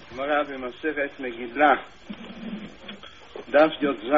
גמרא במסכת מגילה, דף י"ז.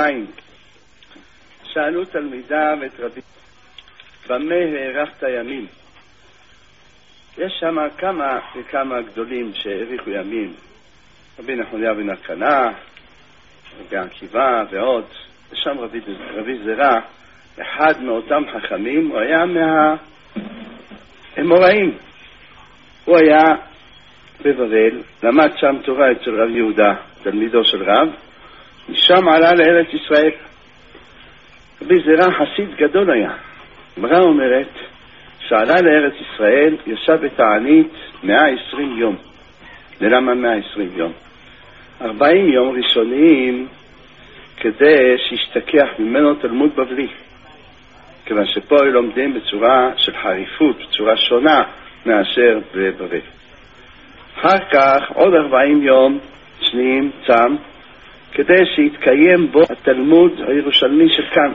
שאלו תלמידיו את רבי במה הארכת ימים? יש שם כמה וכמה גדולים שהאריכו ימים, רבי נחוניה בן אלקנה, רבי עקיבא ועוד. יש שם רבי זרע, אחד מאותם חכמים, הוא היה מהאמוראים. הוא היה בבבל, למד שם תורה אצל רב יהודה, תלמידו של רב, משם עלה לארץ ישראל. רבי זרע חסיד גדול היה. הגמרא אומרת שעלה לארץ ישראל, ישב בתענית 120 יום. למה 120 יום? 40 יום ראשונים כדי שישתכח ממנו תלמוד בבלי, כיוון שפה הם לומדים בצורה של חריפות, בצורה שונה מאשר בבבל. אחר כך עוד 40 יום שניים צם כדי שיתקיים בו התלמוד הירושלמי של כאן,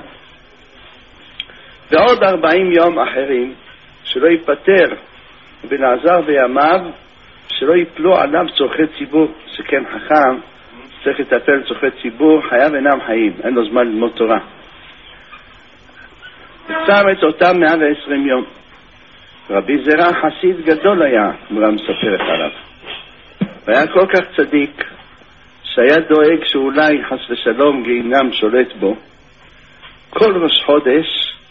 ועוד 40 יום אחרים שלא ייפטר בן עזר וימיו, שלא יפלו עליו צורכי ציבור. שכן חכם צריך לטפל צורכי ציבור, חייו אינם חיים, אין לו זמן ללמוד תורה. וצם את אותם 120 יום. רבי זרע חסיד גדול היה, גמרא מספרת עליו, והיה כל כך צדיק שהיה דואג שאולי חס ושלום גיהינם שולט בו. כל ראש חודש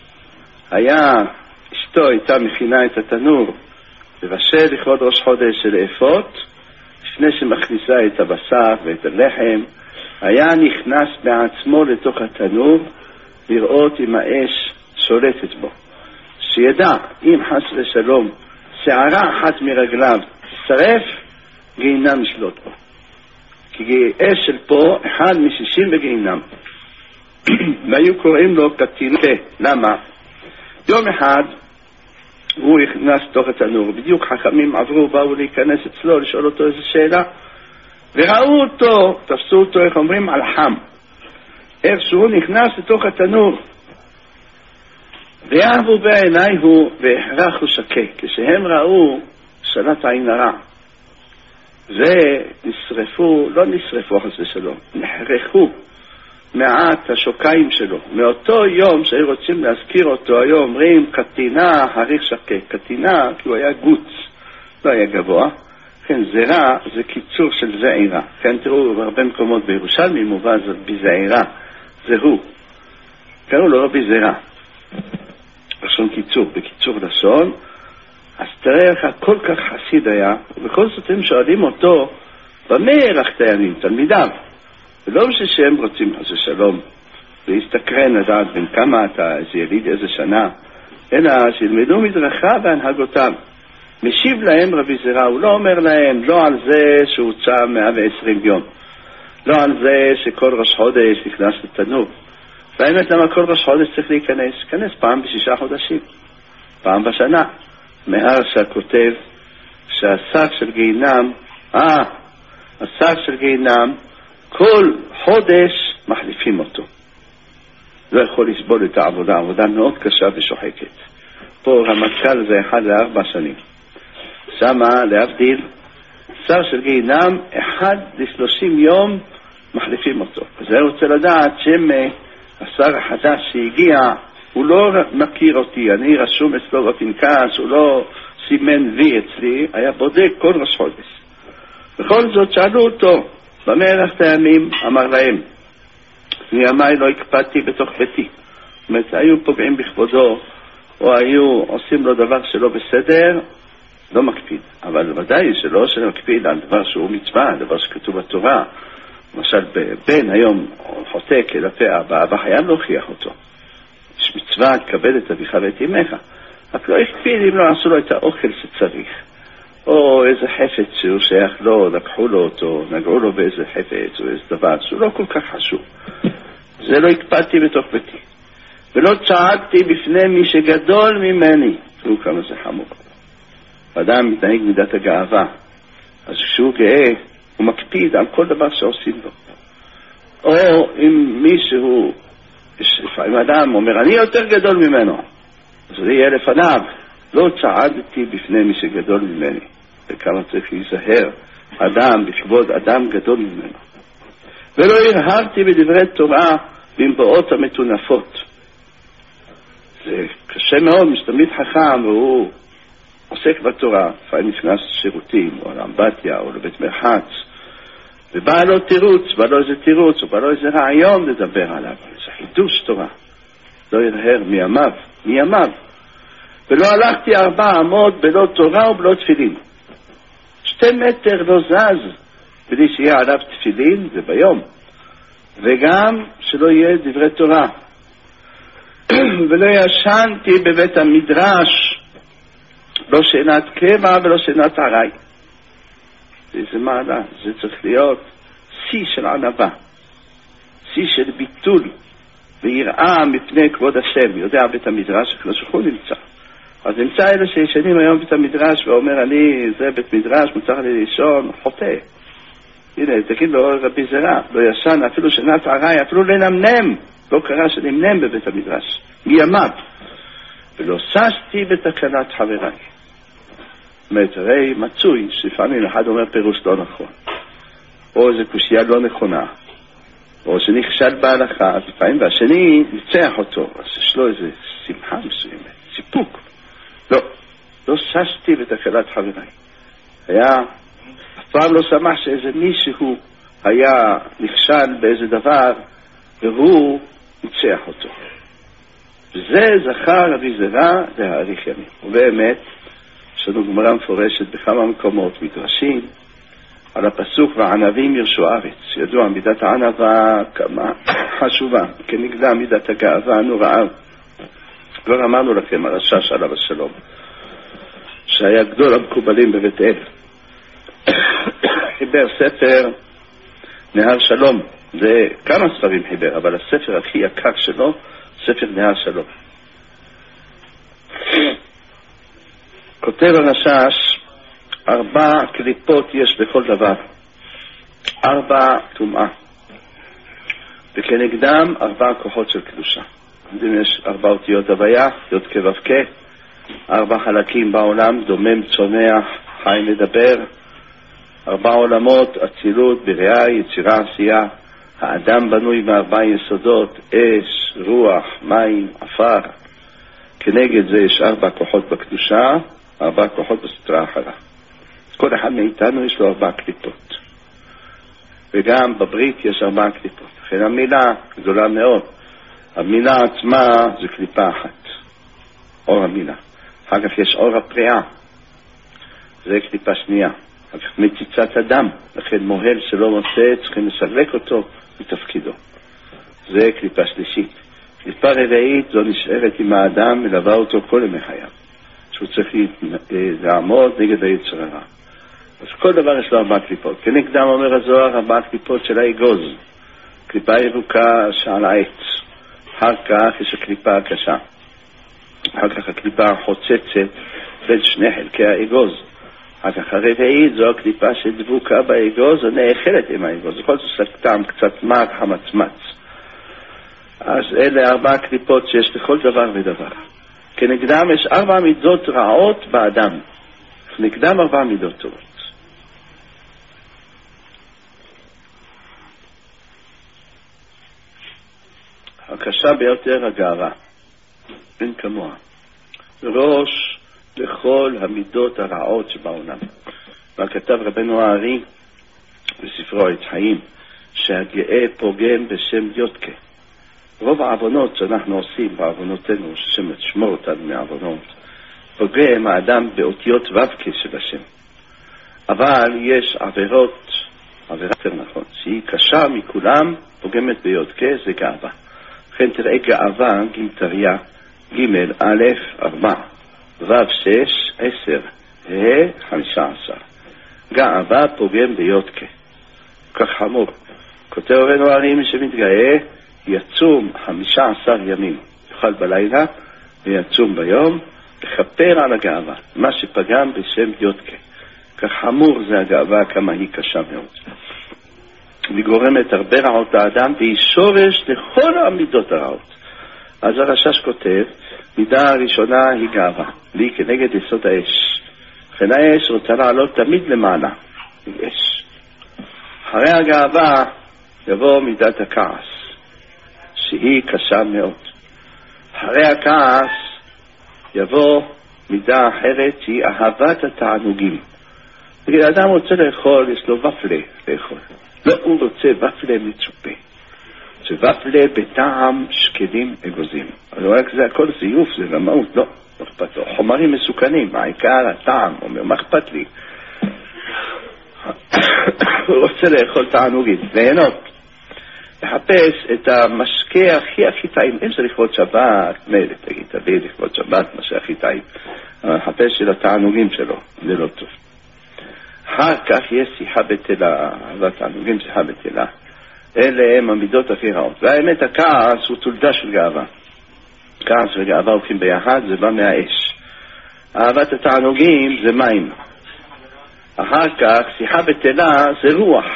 אשתו הייתה מכינה את התנור לבשל לכבוד ראש חודש של אפות, לפני שמכניסה את הבשר ואת הלחם, היה נכנס בעצמו לתוך התנור לראות אם האש שולטת בו, שידע אם חס ושלום שערה אחת מרגליו תשרף, גיהינם ישלוט בו, כי אש של פה אחד מ60 בגיהינם. והיו קוראים לו קטין. למה? יום אחד הוא נכנס תוך התנור, בדיוק חכמים באו להיכנס אצלו לשאול אותו איזו שאלה, וראו אותו, תפסו אותו, איך אומרים, על חם, איך שהוא נכנס לתוך התנור, ויאהבו בעיני הוא והכרחו שקה. כשהם ראו שלט עין הרע ונשרפו, לא נשרפו חס ושלום, נחרחו מעט השוקיים שלו. מאותו יום שהיו רוצים להזכיר אותו, היו אומרים קטינה הריך שקה. קטינה כי הוא היה גוץ, לא היה גבוה. כן, זרע זה קיצור של זעירה. כן, תראו בהרבה מקומות בירושלמי מובא זה בזעירה, זה הוא, קראו לו רבי זרע, לשון קיצור, בקיצור לשון. אז תראה איך כל כך חסיד היה, ובכל זאת הם שואלים אותו במה הארכת ימים? תלמידיו, ולא בשביל שהם רוצים חס ושלום להסתקרן לדעת בין כמה אתה, איזה יליד, איזה שנה, אלא שילמדו מדרכה והנהגותם. משיב להם רבי זרע, הוא לא אומר להם לא על זה שהוא צם 120 יום, לא על זה שכל ראש חודש נכנס לתנור. באמת למה כל ראש חודש צריך להיכנס פעם ב6 חודשים, פעם בשנה. מהרש"א כותב שהשר של גיהינם, השר של גיהינם כל חודש מחליפים אותו, לא יכול לסבול את העבודה, עבודה מאוד קשה ושוחקת. פה רמטכ"ל זה 1 ל4 שנים, שמה להבדיל שר של גיהינם 1 ל30 יום מחליפים אותו. אז אני רוצה לדעת שם השר החדש שהגיע, הוא לא מכיר אותי, אני רשום אצלו בפנקס, הוא לא סימן וי אצלי, היה בודק כל ראש חודש. בכל זאת שאלו אותו במה הארכת ימים? אמר להם, מימיי לא הקפדתי בתוך ביתי. זאת אומרת, היו פוגעים בכבודו או היו עושים לו דבר שלא בסדר, לא מקפיד. אבל ודאי שלא מקפיד על דבר שהוא מצווה, דבר שכתוב בתורה. למשל בן היום חוטא כלפי אבא, חייב להוכיח אותו, יש מצווה תקבל את אביך ואת אמך. רק לא הקפיד אם לא עשו לו את האוכל שצריך, או איזה חפץ שהוא שייך לו, לקחו לו אותו, נגעו לו באיזה חפץ או איזה דבר שהוא לא כל כך חשוב. זה לא הקפדתי בתוך ביתי, ולא צעקתי בפני מי שגדול ממני. תראו כמה זה חמור. אדם מתנהג מידת הגאווה, אז כשהוא גאה הוא מקפיד על כל דבר שעושים לו. או אם מישהו, לפעמים אדם אומר אני יותר גדול ממנו, אז זה יהיה לפניו, לא צעדתי בפני מי שגדול ממני. וכמה צריך להיזהר אדם בכבוד אדם גדול ממנו. ולא הרהרתי בדברי תורה במבואות המטונפות. זה קשה מאוד, משתמיד חכם והוא עוסק בתורה, לפעמים נכנס לשירותים או לאמבטיה או לבית מרחץ, ובא לו תירוץ, בא לו איזה תירוץ או בא לו איזה רעיון לדבר עליו, זה חידוש תורה. לא ירהר מימיו. ולא הלכתי 4 אמות בלא תורה ובלא תפילין. 2 מטר לא זז בלי שיהיה עליו תפילין, זה ביום. וגם שלא יהיה דברי תורה. ולא ישנתי בבית המדרש, לא שינת קבע ולא שינת ארעי. זה מעלה, זה צריך להיות שיא של ענווה, שיא של ביטול ויראה מפני כבוד השם. יודע בית המדרש, הקדוש ברוך הוא נמצא. אז נמצא אלה שישנים היום בית המדרש ואומר אני זה בית מדרש, מוצר לי לישון, חוטא. הנה, תגיד לו רבי זרע, לא ישן אפילו שנת ארעי, אפילו לנמנם, לא קרה שנמנם בבית המדרש, מימיו. ולא ששתי בתקנת חבריי. זאת אומרת, הרי מצוי, שלפעמים אחד אומר פירוש לא נכון, או איזו קושייה לא נכונה, או שנכשל בהלכה, לפעמים, והשני ניצח אותו, אז יש לו איזו שמחה מסוימת, סיפוק. לא ששתי בתקנת חבריי. אף פעם לא שמח שאיזה מישהו היה נכשל באיזה דבר, והוא ניצח אותו. וזה זכר רבי זרע להאריך ימים. ובאמת, יש לנו גמרא מפורשת בכמה מקומות, מדרשים, על הפסוק וענבים ירשו ארץ. ידוע, מידת הענבה כמה חשובה, כנגדה מידת הגאווה הנוראה. כבר אמרנו לכם, הרשש עליו השלום, שהיה גדול המקובלים בבית אל. חיבר ספר נהר שלום, זה כמה ספרים חיבר, אבל הספר הכי יקר שלו, ספר נהר שלום. כותב הרשש, 4 קליפות יש בכל דבר, 4 טומאה, וכנגדם 4 כוחות של קדושה. יש 4 אותיות הוויה, יוד כו' 4 חלקים בעולם, דומם, צונח, חי, מדבר, 4 עולמות, אצילות, בריאה, יצירה, עשייה. האדם בנוי מ4 יסודות, אש, רוח, מים, עפר. כנגד זה יש 4 כוחות בקדושה, 4 כוחות בסתרה אחרה. כל אחד מאיתנו יש לו 4 קליפות. וגם בברית יש 4 קליפות. לכן המילה גדולה מאוד. המילה עצמה זה קליפה אחת. אור המילה. אחר כך יש אור הפריאה. זה קליפה שנייה. אחר כך מציצת אדם. לכן מוהל שלא מוצא, צריכים לסלק אותו מתפקידו. זה קליפה שלישית. קליפה רביעית זו נשארת עם האדם, מלווה אותו כל ימי חייו. שהוא צריך לעמוד נגד היצר הרע. אז כל דבר יש לו 4 קליפות. כנגדם אומר הזוהר 4 קליפות של האגוז. קליפה ירוקה שעל העץ. אחר כך יש הקליפה הקשה. אחר כך הקליפה החוצצת בין שני חלקי האגוז. אחר כך הרביעית זו הקליפה שדבוקה באגוז ונאכלת עם האגוז. בכל זאת טעם קצת מר חמצמץ. אז אלה 4 קליפות שיש לכל דבר ודבר. כנגדם יש 4 מידות רעות באדם. כנגדם 4 מידות טובות. הקשה ביותר הגאווה. אין כמוה. ראש לכל המידות הרעות שבעולם. וכתב רבנו הארי בספרו עץ חיים, שהגאה פוגם בשם יודקה. רוב העוונות שאנחנו עושים בעוונותינו, ששם תשמור אותנו מעוונות, פוגם האדם באותיות ו"ק של השם. אבל יש עבירה יותר נכון, שהיא קשה מכולם, פוגמת ביודקה, זה גאווה. לכן תראה גאווה, גימטריה, ג' א' 4, ו' 6, 10, ה' 15. גאווה פוגם ביודקה. כך חמור. כותב רבנו הארי, מי שמתגאה, יצום 15 ימים. יאכל בלילה ויצום ביום, לכפר על הגאווה. מה שפגם בשם יודקה. כך חמור זה הגאווה, כמה היא קשה מאוד. היא גורמת הרבה רעות לאדם, והיא שורש לכל המידות הרעות. אז הרשש כותב, מידה הראשונה היא גאווה, והיא כנגד יסוד האש. לכן האש רוצה לעלות תמיד למעלה. יש. אחרי הגאווה יבוא מידת הכעס, שהיא קשה מאוד. אחרי הכעס יבוא מידה אחרת, שהיא אהבת התענוגים. בגלל אדם רוצה לאכול, יש לו ופלה לאכול. לא, הוא רוצה ופלה מצופה. זה ופלה בטעם שקדים אגוזים. אבל רק זה הכל זיוף, זה רמאות, לא אכפת לו. חומרים מסוכנים, העיקר הטעם, אומר, מה אכפת לי? הוא רוצה לאכול תענוגים, ליהנות. לחפש את המשקה הכי טעים. אם זה לכבוד שבת, מילא, תגיד, תביא לכבוד שבת, מה שהכי טעים. אבל לחפש של התענוגים שלו, זה לא טוב. אחר כך יש שיחה בטלה, והתענוגים שיחה בטלה. אלה הם המידות הכי רעות. והאמת, הכעס הוא תולדה של גאווה. כעס וגאווה הולכים ביחד, זה בא מהאש. אהבת התענוגים זה מים. אחר כך, שיחה בטלה זה רוח.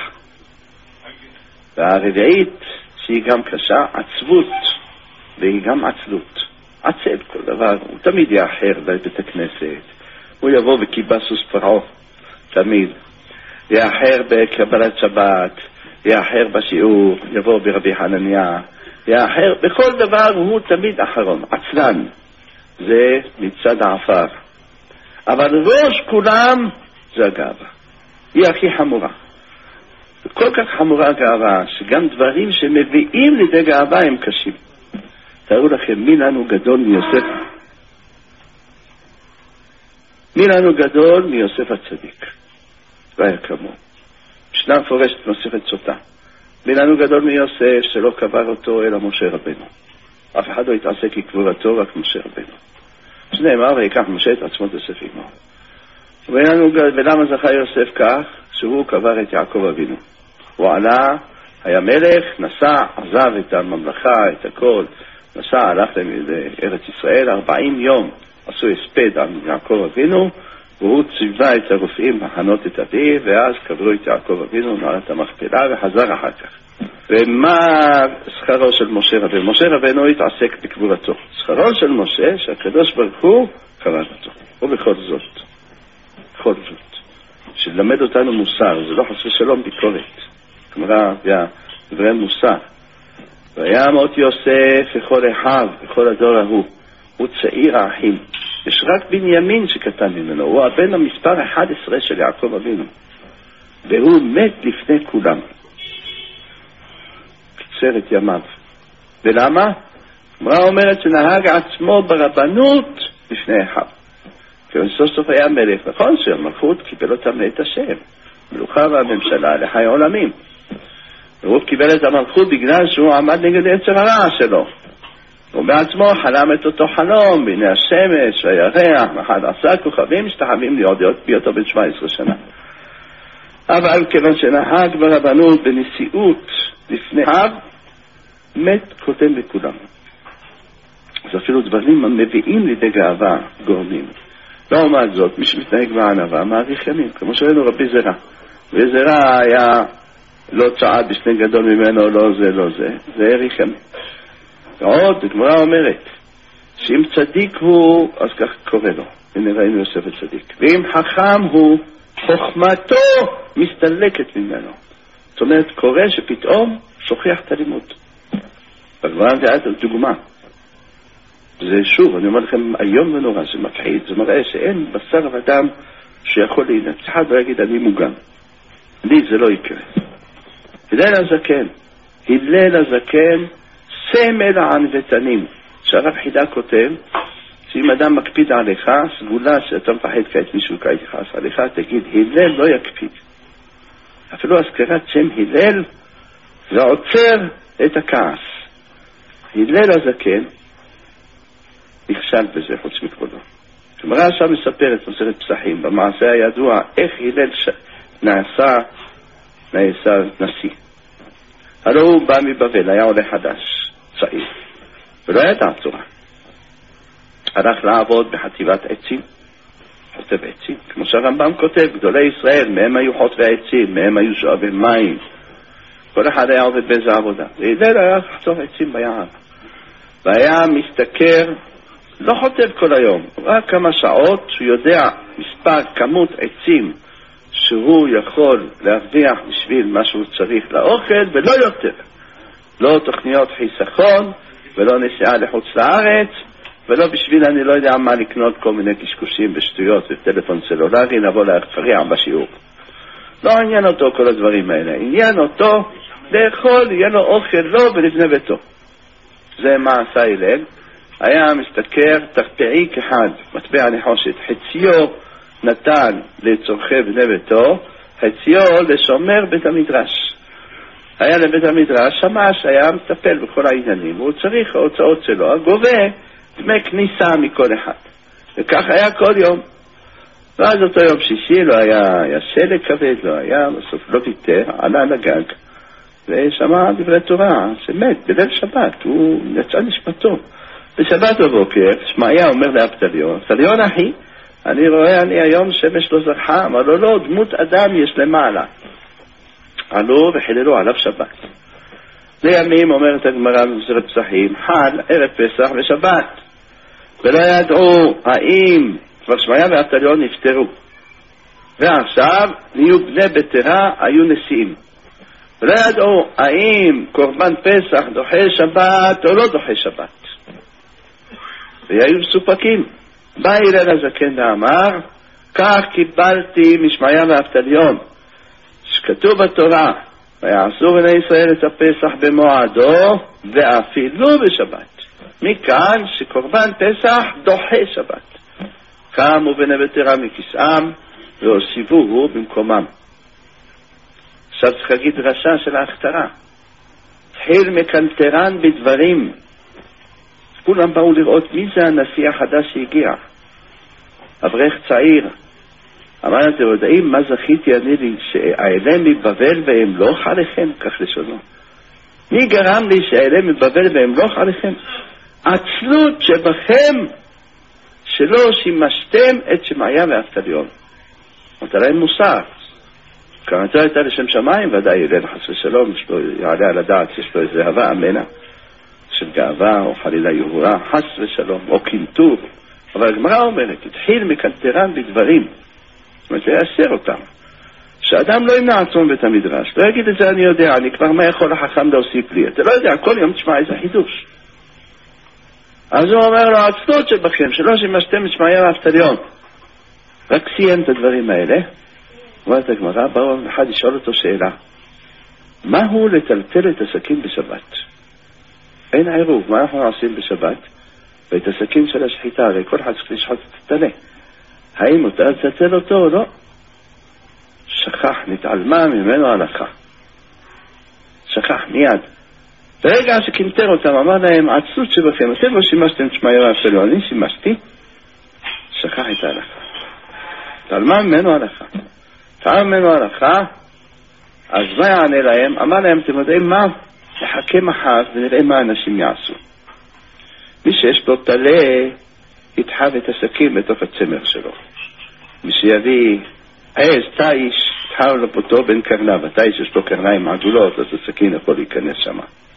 והרביעית, שהיא גם קשה, עצבות, והיא גם עצלות. עצב כל דבר, הוא תמיד יאחר בבית הכנסת. הוא יבוא וכיבה סוס פרעה, תמיד. יאחר בקבלת שבת, יאחר בשיעור, יבוא ברבי חנניה, יאחר, בכל דבר הוא תמיד אחרון, עצלן. זה מצד העפר. אבל ראש כולם זה הגאווה. היא הכי חמורה. כל כך חמורה הגאווה, שגם דברים שמביאים לידי גאווה הם קשים. תראו לכם, מי לנו גדול מיוסף? מי לנו גדול מיוסף הצדיק? לא היה כמוהו. משנה מפורשת נוספת סוטה. מי לנו גדול מיוסף שלא קבר אותו אלא משה רבנו. אף אחד לא התעסק כקבורתו, רק משה רבנו. שנאמר, ויקח משה את עצמו יוסף עמו. ולמה זכה יוסף כך? שהוא קבר את יעקב אבינו. הוא עלה, היה מלך, נסע, עזב את הממלכה, את הכל, נסע, הלך לארץ ישראל, 40 יום עשו הספד על יעקב אבינו, והוא ציווה את הרופאים לחנות את אביו, ואז קברו את יעקב אבינו, מערת המכפלה, וחזר אחר כך. ומה שכרו של משה רבנו? משה רבנו התעסק בקבורתו. שכרו של משה, שהקדוש ברוך הוא קבר אותו. ובכל זאת, בכל זאת, שלמד אותנו מוסר, זה לא חסר שלום ביקורת. כמובן, דברי מוסר. והיה מות יוסף וכל אחיו, וכל הדור ההוא. הוא צעיר האחים. יש רק בנימין שקטן ממנו. הוא הבן המספר 11 של יעקב אבינו. והוא מת לפני כולם. קצר את ימיו. ולמה? אמרה אומרת שנהג עצמו ברבנות לפני אחיו. כי סוף סוף היה מלך. נכון שהמלכות קיבל אותם את השם. מלוכה והממשלה לחיי עולמים. והוא קיבל את המלכות בגלל שהוא עמד נגד יצר הרע שלו. הוא בעצמו חלם את אותו חלום, והנה השמש והירח, מחד עשה כוכבים, משתחווים להיות ביותו בן 17 שנה. אבל כיוון שנהג ברבנות בנשיאות לפני אב, מת קודם לכולם. אז אפילו דברים המביאים לידי גאווה גורמים. לעומת זאת, מי שמתנהג בענווה מעריך ימים, כמו שראינו רבי זרע. וזרע היה לא צעד בשני גדול ממנו, לא זה, לא זה, זה העריך ימים. ועוד, הגמרא אומרת, שאם צדיק הוא, אז כך קורא לו. הנה ראינו יוסף הצדיק. ואם חכם הוא, חוכמתו מסתלקת ממנו. זאת אומרת, קורא שפתאום שוכח את הלימוד. בגמרא זה היה דוגמה. זה שוב, אני אומר לכם, היום ונורא, זה מפחיד, זה מראה שאין בשר אדם שיכול להינצח אחד ולהגיד, אני מוגן. לי זה לא יקרה. הלל הזקן. הלל הזקן, סמל הענוותנים. שהרב חידה כותב, שאם אדם מקפיד עליך, סגולה שאתה מפחד כעת מישהו כעת יכעס עליך, תגיד, הלל לא יקפיד. אפילו הזכרת שם הלל, זה עוצר את הכעס. הלל הזקן, נכשל בזה חוץ מכבודו. כלומר, עכשיו מספרת מסכת פסחים, במעשה הידוע, איך הלל נעשה נשיא. הלוא הוא בא מבבל, היה עולה חדש, צעיר, ולא ידע תורה. הלך לעבוד בחטיבת עצים, חוטב עצים, כמו שהרמב"ם כותב, גדולי ישראל, מהם היו חוטבי עצים, מהם היו שואבי מים, כל אחד היה עובד באיזה עבודה. והלל היה חוטב עצים ביער, והיה מסתכר, לא חוטב כל היום, רק כמה שעות, שהוא יודע מספר, כמות עצים שהוא יכול להרוויח בשביל מה שהוא צריך לאוכל ולא יותר. לא תוכניות חיסכון ולא נסיעה לחוץ לארץ ולא בשביל אני לא יודע מה לקנות כל מיני קשקושים ושטויות וטלפון סלולרי לבוא להפריע בשיעור. לא עניין אותו כל הדברים האלה, עניין אותו לאכול, יהיה לו אוכל לו ולבני ביתו. זה מה עשה הלל. היה משתכר תרפעי כחד, מטבע נחושת, חציו נתן לצורכי בני ביתו, חציו לשומר בית המדרש. היה לבית המדרש, שמש היה מטפל בכל העניינים, הוא צריך ההוצאות שלו, גובה דמי כניסה מכל אחד. וכך היה כל יום. ואז אותו יום שישי לא היה שלג כבד, לא היה, בסוף לא ויתר, עלה לגג, ושמע דברי תורה, שמת בליל שבת, הוא יצא נשמתו. בשבת בבוקר, שמעיה אומר לאבטליון, אבטליון אחי, אני רואה אני היום שמש לא זרחה, אמר לו לא, דמות אדם יש למעלה. עלו וחיללו עליו שבת. לימים אומרת הגמרא במסכת פסחים, חל ערב פסח ושבת. ולא ידעו האם כבר שמעיה ואבטליון נפטרו. ועכשיו נהיו בני בטרה, היו נשיאים. ולא ידעו האם קורבן פסח דוחה שבת או לא דוחה שבת. והיו מסופקים. בא הלל הזקן ואמר, כך קיבלתי משמעיה ואבטליון, שכתוב בתורה, ויעשו בני ישראל את הפסח במועדו, ואפילו בשבת. מכאן שקורבן פסח דוחה שבת. קמו בני בטרה מכיסאם, והוסיפוהו במקומם. עכשיו צריך להגיד דרשה של ההכתרה. התחיל מקנטרן בדברים. כולם באו לראות מי זה הנשיא החדש שהגיע. אברך צעיר. אמר אתם יודעים מה זכיתי אני לי שהאלה מבבל ואמלוך עליכם? כך לשונו. מי גרם לי שהאלה מבבל ואמלוך עליכם? עצלות שבכם שלא שימשתם את שמעיה ואבטליון. אמרת להם מוסר. כמתו הייתה לשם שמיים, ודאי הלל חס ושלום, יעלה על הדעת שיש לו איזה הווה אמנה של גאווה או חלילה יהורה, חס ושלום, או קינטור. אבל הגמרא אומרת, התחיל מקנטרן בדברים, זאת אומרת, יאסר אותם. שאדם לא ימנע עצום בית המדרש, לא יגיד את זה אני יודע, אני כבר מה יכול החכם להוסיף לי? אתה לא יודע, כל יום תשמע איזה חידוש. אז הוא אומר לו, עצלות שבכם, שלא שימשתם את שמעיה ואבטליון. רק סיים את הדברים האלה, אומרת הגמרא, באו אחד לשאול אותו שאלה, מהו לטלטל את הסכין בשבת? אין עירוב, מה אנחנו עושים בשבת? ואת הסכין של השחיטה, הרי כל אחד צריך לשחוט את הטלה. האם מותר לטלטל אותו או לא? שכח, נתעלמה ממנו הלכה. שכח מיד. ברגע שקינטר אותם, אמר להם, עצלות שבכם, אתם לא שימשתם את שמעיה ואבטליון, אני שימשתי, שכח את ההלכה. נתעלמה ממנו הלכה. נתעלמה ממנו הלכה, אז מה יענה להם? אמר להם, אתם יודעים מה? נחכה מחר ונראה מה אנשים יעשו. מי שיש לו טלה, יתחב את הסכין בתוך הצמר שלו. מי שיביא עז, תאיש, יתחב לפותו בין קרניו. התאיש יש לו קרניים עגולות, אז הסכין יכול להיכנס שם.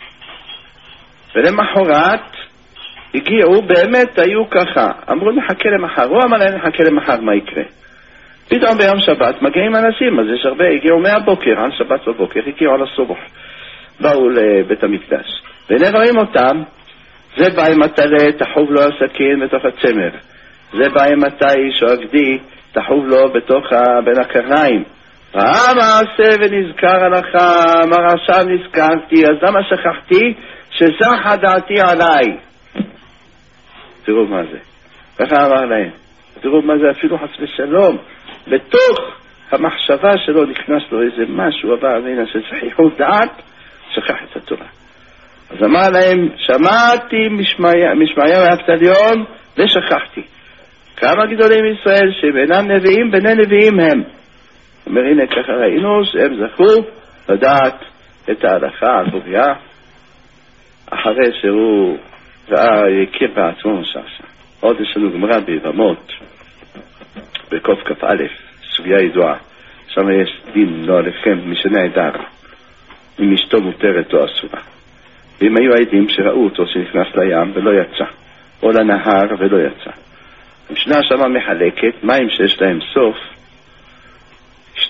ולמחרת הגיעו, באמת היו ככה. אמרו נחכה למחר. הוא אמר להם נחכה למחר, מה יקרה? פתאום ביום שבת מגיעים אנשים, אז יש הרבה, הגיעו מהבוקר, על שבת בבוקר, הגיעו על הסובח. באו לבית המקדש. והנה רואים אותם, זה בא עם הטלה, תחוב לו הסכין בתוך הצמר. זה בא עם התאיש או הגדי, תחוב לו בין הקרניים. ראה מעשה ונזכר הלכה, אמר עכשיו נזכרתי, אז למה שכחתי? שזכה דעתי עליי. תראו מה זה. ככה אמר להם. תראו מה זה אפילו חס ושלום. בתוך המחשבה שלו נכנס לו איזה משהו, אבל הנה של זכיחות דעת, שכח את התורה. אז אמר להם, שמעתי משמעיה ואבטליון, ושכחתי. כמה גדולים ישראל שבינם נביאים, ביני נביאים הם. אומר, הנה ככה ראינו שהם זכו לדעת את ההלכה הגבוהה, אחרי שהוא הכיר בעצמו משעשע. עוד יש לנו גמרא ביבמות, בקוף כף א', סוגיה ידועה. שם יש דין לא עליכם משנה העדה. אם אשתו מותרת או אסורה. ואם היו עדים שראו אותו שנכנס לים ולא יצא, או לנהר ולא יצא. המשנה שמה מחלקת מים שיש להם סוף,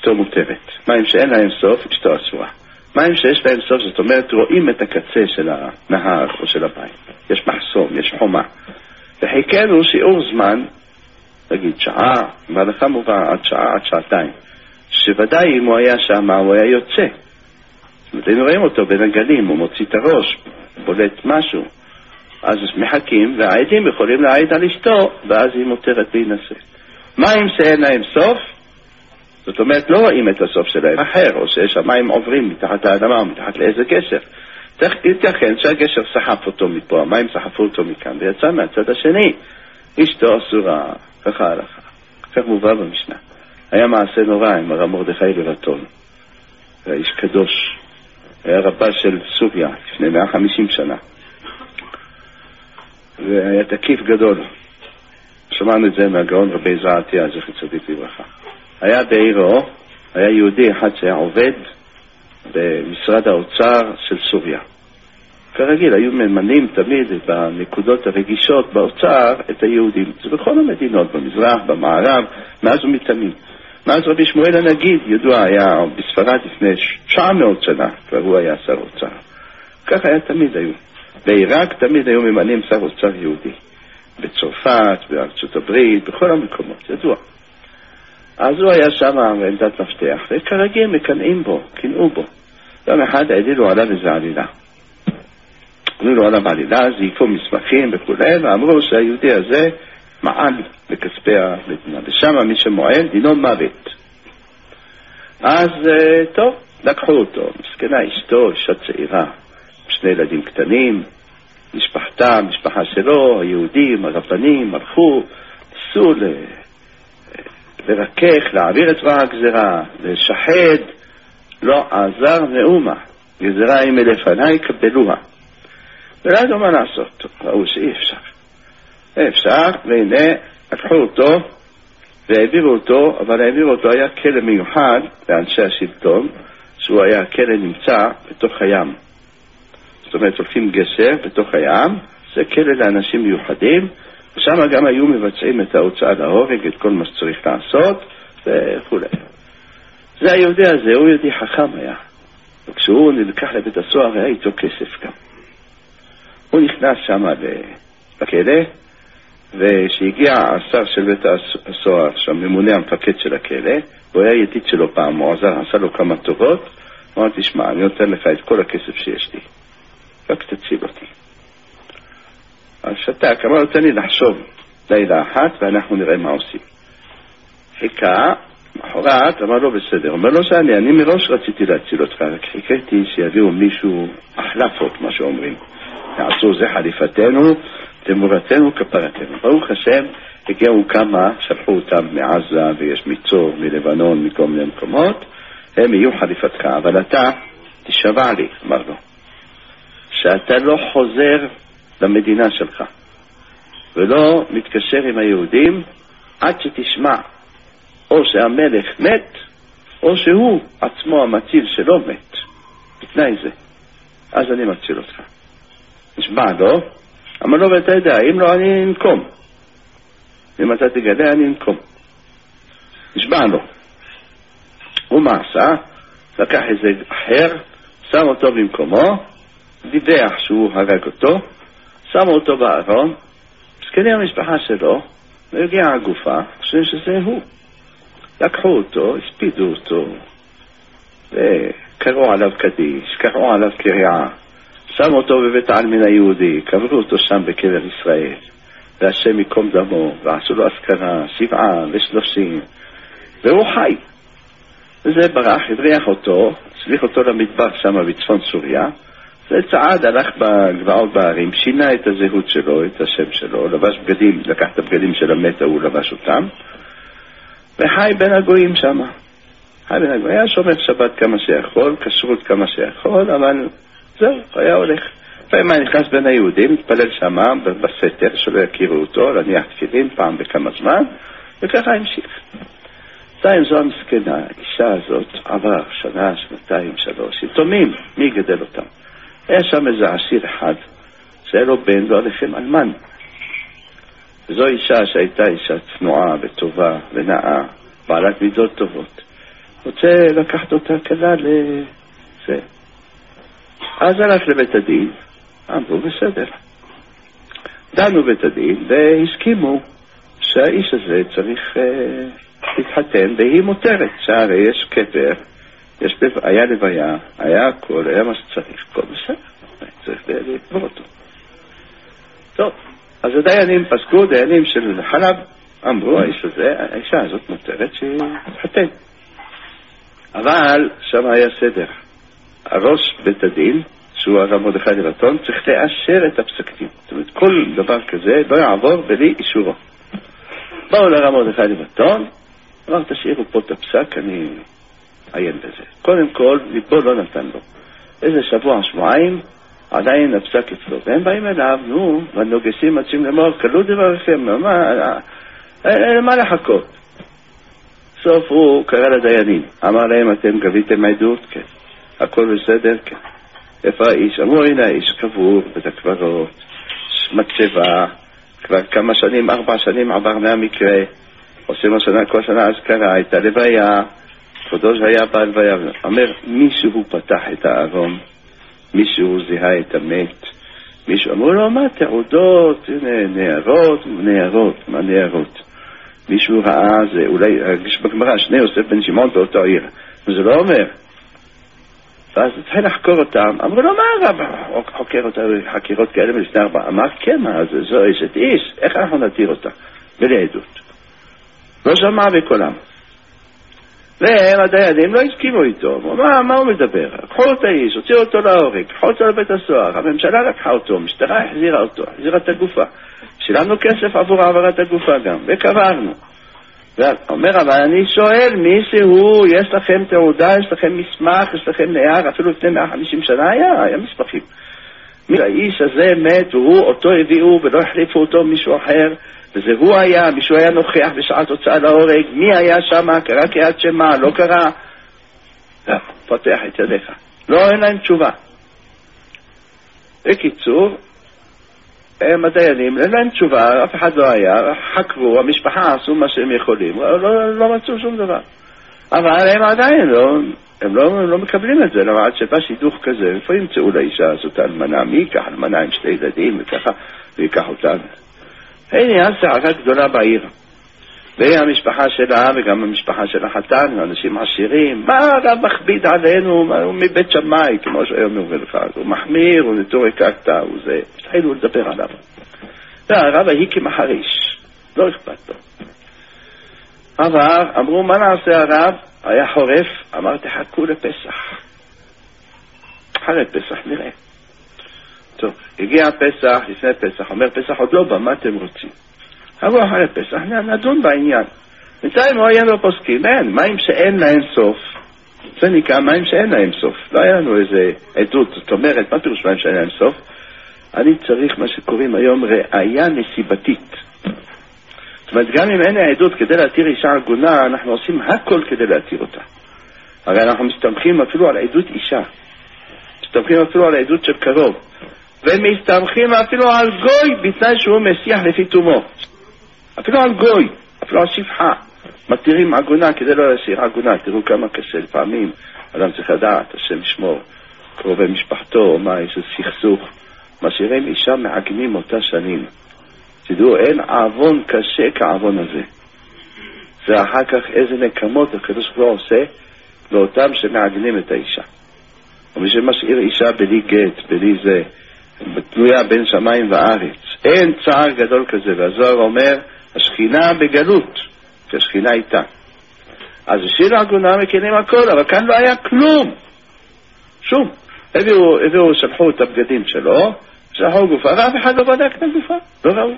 אשתו מותרת. מים שאין להם סוף, אשתו אסורה. מים שיש להם סוף, זאת אומרת, רואים את הקצה של הנהר או של הבית. יש מחסום, יש חומה. וחיכנו שיעור זמן, נגיד שעה, בהלכה מובא עד שעה, עד שעתיים, שוודאי אם הוא היה שם, הוא היה יוצא. זאת אומרת, היינו רואים אותו בין הגלים, הוא מוציא את הראש, בולט משהו. אז מחכים, והעדים יכולים להעיד על אשתו, ואז היא מותרת להינשא. מים שאין להם סוף, זאת אומרת, לא רואים את הסוף שלהם אחר, או שיש המים עוברים מתחת לאדמה, או מתחת לאיזה גשר. ייתכן שהגשר סחף אותו מפה, המים סחפו אותו מכאן, ויצא מהצד השני. אשתו אסורה, ככה הלכה. כך מובא במשנה. היה מעשה נורא עם הרב מרדכי לרטון. היה איש קדוש. היה רבה של סוריה, לפני 150 שנה. והיה תקיף גדול. שמענו את זה מהגאון רבי זעתיה, זכר צדיק לברכה. היה בעירו, היה יהודי אחד שהיה עובד במשרד האוצר של סוריה. כרגיל, היו ממנים תמיד בנקודות הרגישות באוצר את היהודים. זה בכל המדינות, במזרח, במערב, מאז ומתמיד. מאז רבי שמואל הנגיד, ידוע, היה בספרד לפני 900 שנה, כבר הוא היה שר אוצר. כך היה תמיד היו. בעיראק תמיד היו ממנים שר אוצר יהודי. בצרפת, בארצות הברית, בכל המקומות, ידוע. אז הוא היה שם בעמדת מפתח, וכרגיל מקנאים בו, קנאו בו. יום אחד העדילו עליו איזה עלילה. עלילו עליו עלילה, זייפו מסמכים וכולי, ואמרו שהיהודי הזה מעל בכספי המדינה. ושם מי שמועל דינו מוות. אז טוב, לקחו אותו. מסכנה אשתו, אישה צעירה, שני ילדים קטנים, משפחתה, משפחה שלו, היהודים, הרבנים, הלכו, ניסו לרכך, להעביר את רע הגזרה, לשחד, לא עזר מאומה. גזרה היא מלפניי קבלוה. ולא ידעו מה לעשות. ראו שאי אפשר. אי אפשר, והנה, לקחו אותו והעבירו אותו, אבל העבירו אותו היה כלא מיוחד לאנשי השלטון, שהוא היה כלא נמצא בתוך הים. זאת אומרת, הולכים גשר בתוך הים, זה כלא לאנשים מיוחדים, ושם גם היו מבצעים את ההוצאה להורג, את כל מה שצריך לעשות, וכו'. זה היהודי הזה, הוא יהודי חכם היה. וכשהוא נלקח לבית הסוהר, היה איתו כסף גם. הוא נכנס שם לכלא, ושהגיע השר של בית הסוהר, שהממונה המפקד של הכלא, הוא היה ידיד שלו פעם, הוא עשה לו כמה טובות, הוא אמר, תשמע, אני נותן לך את כל הכסף שיש לי. רק תציל אותי. אז שתק, אמר, נותן לי לחשוב לילה אחת, ואנחנו נראה מה עושים. חיכה, מחרת, אמר לו בסדר. אומר לו שאני, אני מראש רציתי להציל אותך, רק חיכיתי שיביאו מישהו החלפות, מה שאומרים. יעשו זה חליפתנו, תמורתנו, כפרתנו. ברוך השם, הגיעו כמה, שלחו אותם מעזה, ויש מצור, מלבנון, מכל מיני מקומות, הם יהיו חליפתך, אבל אתה תשבע לי, אמר לו, שאתה לא חוזר למדינה שלך, ולא מתקשר עם היהודים, עד שתשמע, או שהמלך מת, או שהוא עצמו המציל שלו מת. בתנאי זה. אז אני מציל אותך. נשבע לו, אמר לו, ואתה יודע, אם לא אני אנקום. אם אתה תגלה אני אנקום. נשבע לו. הוא מה עשה? לקח איזה אחר, שם אותו במקומו, דיווח שהוא הרג אותו, שם אותו בארון, מסכנים המשפחה שלו, והגיעה הגופה, חושבים שזה הוא. לקחו אותו, הספידו אותו, וקראו עליו קדיש, קראו עליו קריאה, שמו אותו בבית העלמין היהודי, קברו אותו שם בקבר ישראל, והשם יקום דמו, ועשו לו אזכרה, 7 ו30, והוא חי. וזה ברח, הבריח אותו, הצליח אותו למדבר שם בצפון סוריה, זה צעד, הלך בגבעות בערים, שינה את הזהות שלו, את השם שלו, לבש בגדים, לקח את הבגדים של המת, הוא לבש אותם, וחי בין הגויים שם. חי בין הגויים, היה שומר שבת כמה שיכול, כשרות כמה שיכול, אבל זהו, היה הולך. לפעמים היה נכנס בין היהודים, התפלל שם בסתר, שלא יכירו אותו, להניח תפילין פעם בכמה זמן, וככה המשיך. שתיים זו המסכנה, האישה הזאת עבר שנה, 2, 3, יתומים, מי גדל אותם? היה שם איזה עשיר אחד, שהיה לו בן, לא עליכם אלמן. וזו אישה שהייתה אישה צנועה וטובה ונאה, בעלת מידות טובות. רוצה רוצה לקחת אותה כלה לזה. אז הלך לבית הדין, אמרו בסדר. דנו בית הדין והסכימו שהאיש הזה צריך להתחתן והיא מותרת, שהרי יש קבר, היה לוויה, היה הכל, היה מה שצריך, כל בסדר, צריך לקבור אותו. טוב, אז הדיינים פסקו, דיינים של חלב, אמרו האישה הזאת מותרת שהיא תתחתן. אבל שם היה סדר. הראש בית הדין, שהוא הרב מרדכי לרטון, צריך לאשר את הפסקים. זאת אומרת, כל דבר כזה לא יעבור בלי אישורו. באו לרב מרדכי לרטון, אמר, תשאירו פה את הפסק, אני אעיין בזה. קודם כל, ליבו לא נתן לו. איזה שבוע, שבועיים, עדיין הפסק אצלו. והם באים אליו, והנוגסים מצאים לאמור, כלו דבריכם, מה לחכות? סוף הוא קרא לדיינים, אמר להם, אתם גביתם עדות? כן. הכל בסדר? כן. איפה האיש? אמרו, הנה האיש קבור בית הקברות, מצבה, כבר כמה שנים, 4 שנים עבר מהמקרה, עושים השנה, כל שנה אזכרה, הייתה לוויה, כבודו שהיה בהלוויה, אומר, מישהו פתח את הארון, מישהו זיהה את המת, מישהו אמרו לו, מה תעודות, נערות, מה נערות? מישהו ראה, זה אולי, בגמרא, שני יוסף בן שמעון באותו עיר, וזה לא אומר. ואז התחיל לחקור אותם, אמרו לו, מה הרב חוקר אותה חקירות כאלה ולפני 4? אמר, כן, מה, זו אשת איש, איך אנחנו נתיר אותה? בלי עדות. לא שמע בקולם. והם הדיינים לא הסכימו איתו, מה הוא מדבר? קחו את האיש, הוציאו אותו להורג, קחו אותו לבית הסוהר, הממשלה לקחה אותו, המשטרה החזירה אותו, החזירה את הגופה. שילמנו כסף עבור העברת הגופה גם, וקברנו. אומר, אבל אני שואל, מישהו, יש לכם תעודה, יש לכם מסמך, יש לכם נייר, אפילו לפני 150 שנה היה מסמכים. האיש הזה מת, והוא אותו הביאו, ולא החליפו אותו מישהו אחר, וזה הוא היה, מישהו היה נוכח בשעת הוצאה להורג, מי היה שם, קרא קריאת שמע, לא קרא, פותח את ידיך. לא, אין להם תשובה. בקיצור, הם הדיינים, אין להם תשובה, אף אחד לא היה, חקרו, המשפחה עשו מה שהם יכולים, לא מצאו שום דבר. אבל הם עדיין לא מקבלים את זה, למה עד שבא שידוך כזה, איפה ימצאו לאישה הזאת אלמנה, מי ייקח אלמנה עם 2 ילדים וככה, ויקח אותם. הנה, סערה גדולה בעיר. והיא המשפחה שלה וגם המשפחה של החתן, אנשים עשירים. מה הרב מכביד עלינו? הוא מבית שמאי, כמו שהיום אומר לך. הוא מחמיר, הוא נטורי קקטה, הוא זה. התחילו לדבר עליו. והרב ההיא כמחריש. לא אכפת לו. אבל אמרו, מה נעשה הרב? היה חורף, אמר, תחכו לפסח. אחרי פסח נראה. טוב, הגיע פסח, לפני פסח, אומר פסח עוד לא בא, מה אתם רוצים? אמרו אחרי פסח, נדון בעניין. בינתיים הוא היה לא פוסקים, אין, מים שאין להם סוף. זה נקרא מים שאין להם סוף. לא היה לנו איזה עדות, זאת אומרת, מה פירוש מים שאין להם סוף? אני צריך מה שקוראים היום ראיה נסיבתית. זאת אומרת, גם אם אין העדות כדי להתיר אישה עגונה, אנחנו עושים הכל כדי להתיר אותה. הרי אנחנו מסתמכים אפילו על עדות אישה. מסתמכים אפילו על עדות של קרוב. ומסתמכים אפילו על גוי בתנאי שהוא מסיח לפי תומו. אפילו על גוי, אפילו על שפחה. מתירים עגונה כדי לא להסיר עגונה. תראו כמה קשה לפעמים. אדם צריך לדעת, השם ישמור, קרובי משפחתו, מה, יש סכסוך. משאירים אישה מעגנים אותה שנים. תדעו, אין עוון קשה כעוון הזה. זה אחר כך איזה נקמות הקדוש ברוך הוא עושה לאותם שמעגנים את האישה. ומי שמשאיר אישה בלי גט, בלי זה, תלויה בין שמיים וארץ. אין צער גדול כזה, והזוהר אומר, השכינה בגלות, כי השכינה איתה. אז השאירו עגונה מכינים הכל, אבל כאן לא היה כלום. שום. הביאו, שלחו את הבגדים שלו, שלחו גופה, ואף אחד לא בדק את הגופה. לא ראו.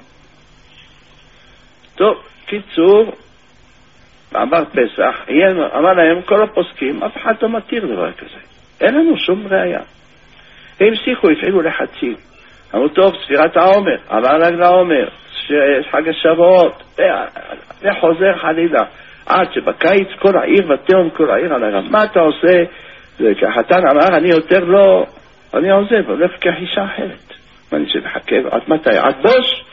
טוב, קיצור, עבר פסח, אמר להם, כל הפוסקים, אף אחד לא מתיר דבר כזה. אין לנו שום ראייה. הם שיחו, הפעילו לחצים. אמרו, טוב, ספירת העומר, עבר לג לעומר, חג השבועות, וחוזר חלילה. עד שבקיץ כל העיר ותאום כל העיר על הרב. מה אתה עושה? החתן אמר, אני יותר לא, אני עוזב, הולך כאישה אחרת. ואני שמחכה, עד מתי? עד בוש?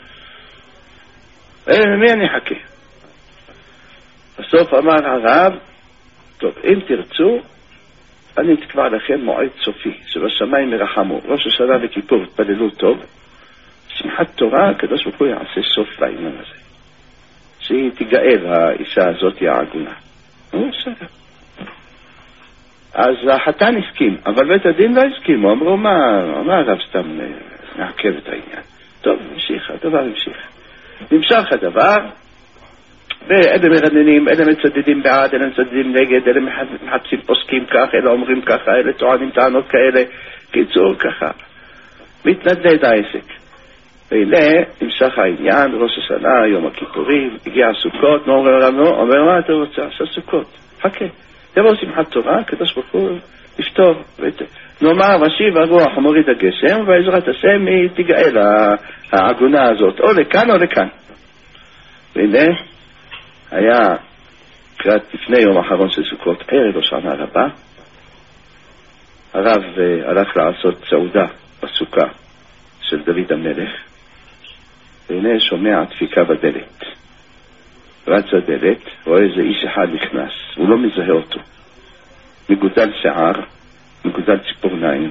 מי אני חכה? בסוף אמר הרב, טוב, אם תרצו, אני תקבע לכם מועד סופי, שבשמיים מרחמו, ראש השנה וכיפור, תפללו טוב, שמחת תורה, הקדוש ברוך הוא יעשה סוף לעניין הזה. שהיא תיגאל, האישה הזאת העגונה. בסדר. אז החתן הסכים, אבל בית הדין לא הסכים, אמרו מה הרב סתם מעכב את העניין. טוב, המשיך, הדבר המשיך. נמשך הדבר, ואלה מרננים, אלה מצדדים בעד, אלה מצדדים נגד, אלה מחפשים פוסקים כך, אלה אומרים ככה, אלה טוענים טענות כאלה, קיצור ככה. מתנדנד העסק. והנה, נמשך העניין, ראש השנה, יום הכיפורים, הגיע הסוכות, אומר מה אתה רוצה? עשה סוכות, חכה. תבוא שמחת תורה, הקדוש ברוך הוא יפתור. נאמר, ושיב הרוח מוריד הגשם, בעזרת השם היא תיגאל העגונה הזאת, או לכאן או לכאן. והנה, היה קראת לפני יום האחרון של סוכות, ערב השנה רבה, הרב הלך לעשות סעודה בסוכה של דוד המלך, והנה שומע דפיקה בדלת. רץ הדלת, רואה איזה איש אחד נכנס, הוא לא מזהה אותו. מגודל שיער, מגודל ציפורניים,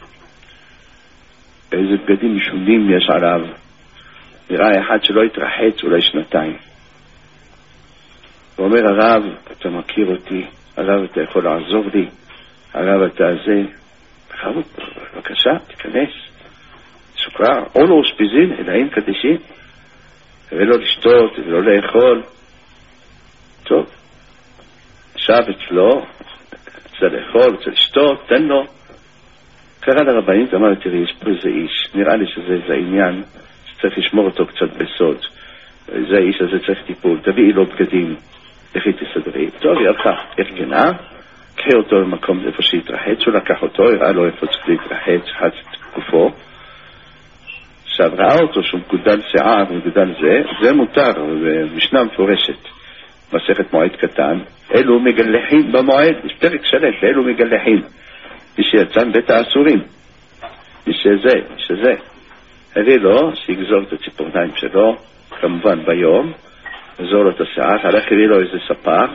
איזה בגדים משונים יש עליו, נראה אחד שלא התרחץ אולי שנתיים. הוא אומר, הרב, אתה מכיר אותי, הרב, אתה יכול לעזור לי, הרב, אתה זה. הרב, בבקשה, תיכנס. סוכר, או לא אושפיזין, אלאים קדישים, ולא לשתות ולא לאכול. טוב, ישב אצלו, רוצה לאכול, רוצה לשתות, תן לו. קרא לרבנים, אמר, תראי, יש פה איזה איש, נראה לי שזה איזה עניין שצריך לשמור אותו קצת בסוד. זה האיש הזה צריך טיפול, תביאי לו בגדים, איך היא תסדרי. טוב, היא הלכה, ארגנה, קחי אותו למקום איפה שהתרחץ, הוא לקח אותו, הראה לו איפה צריך להתרחץ, חץ תקופו. עכשיו ראה אותו שהוא מגודל שיער, מגודל זה מותר, משנה מפורשת, מסכת מועד קטן, אלו מגלחים במועד, יש פרק שלם, אלו מגלחים, מי שיצא מבית האסורים, מי שזה, הביא לו, שיגזור את הציפורניים שלו, כמובן ביום, גזור לו את השיער, הלך הביא לו איזה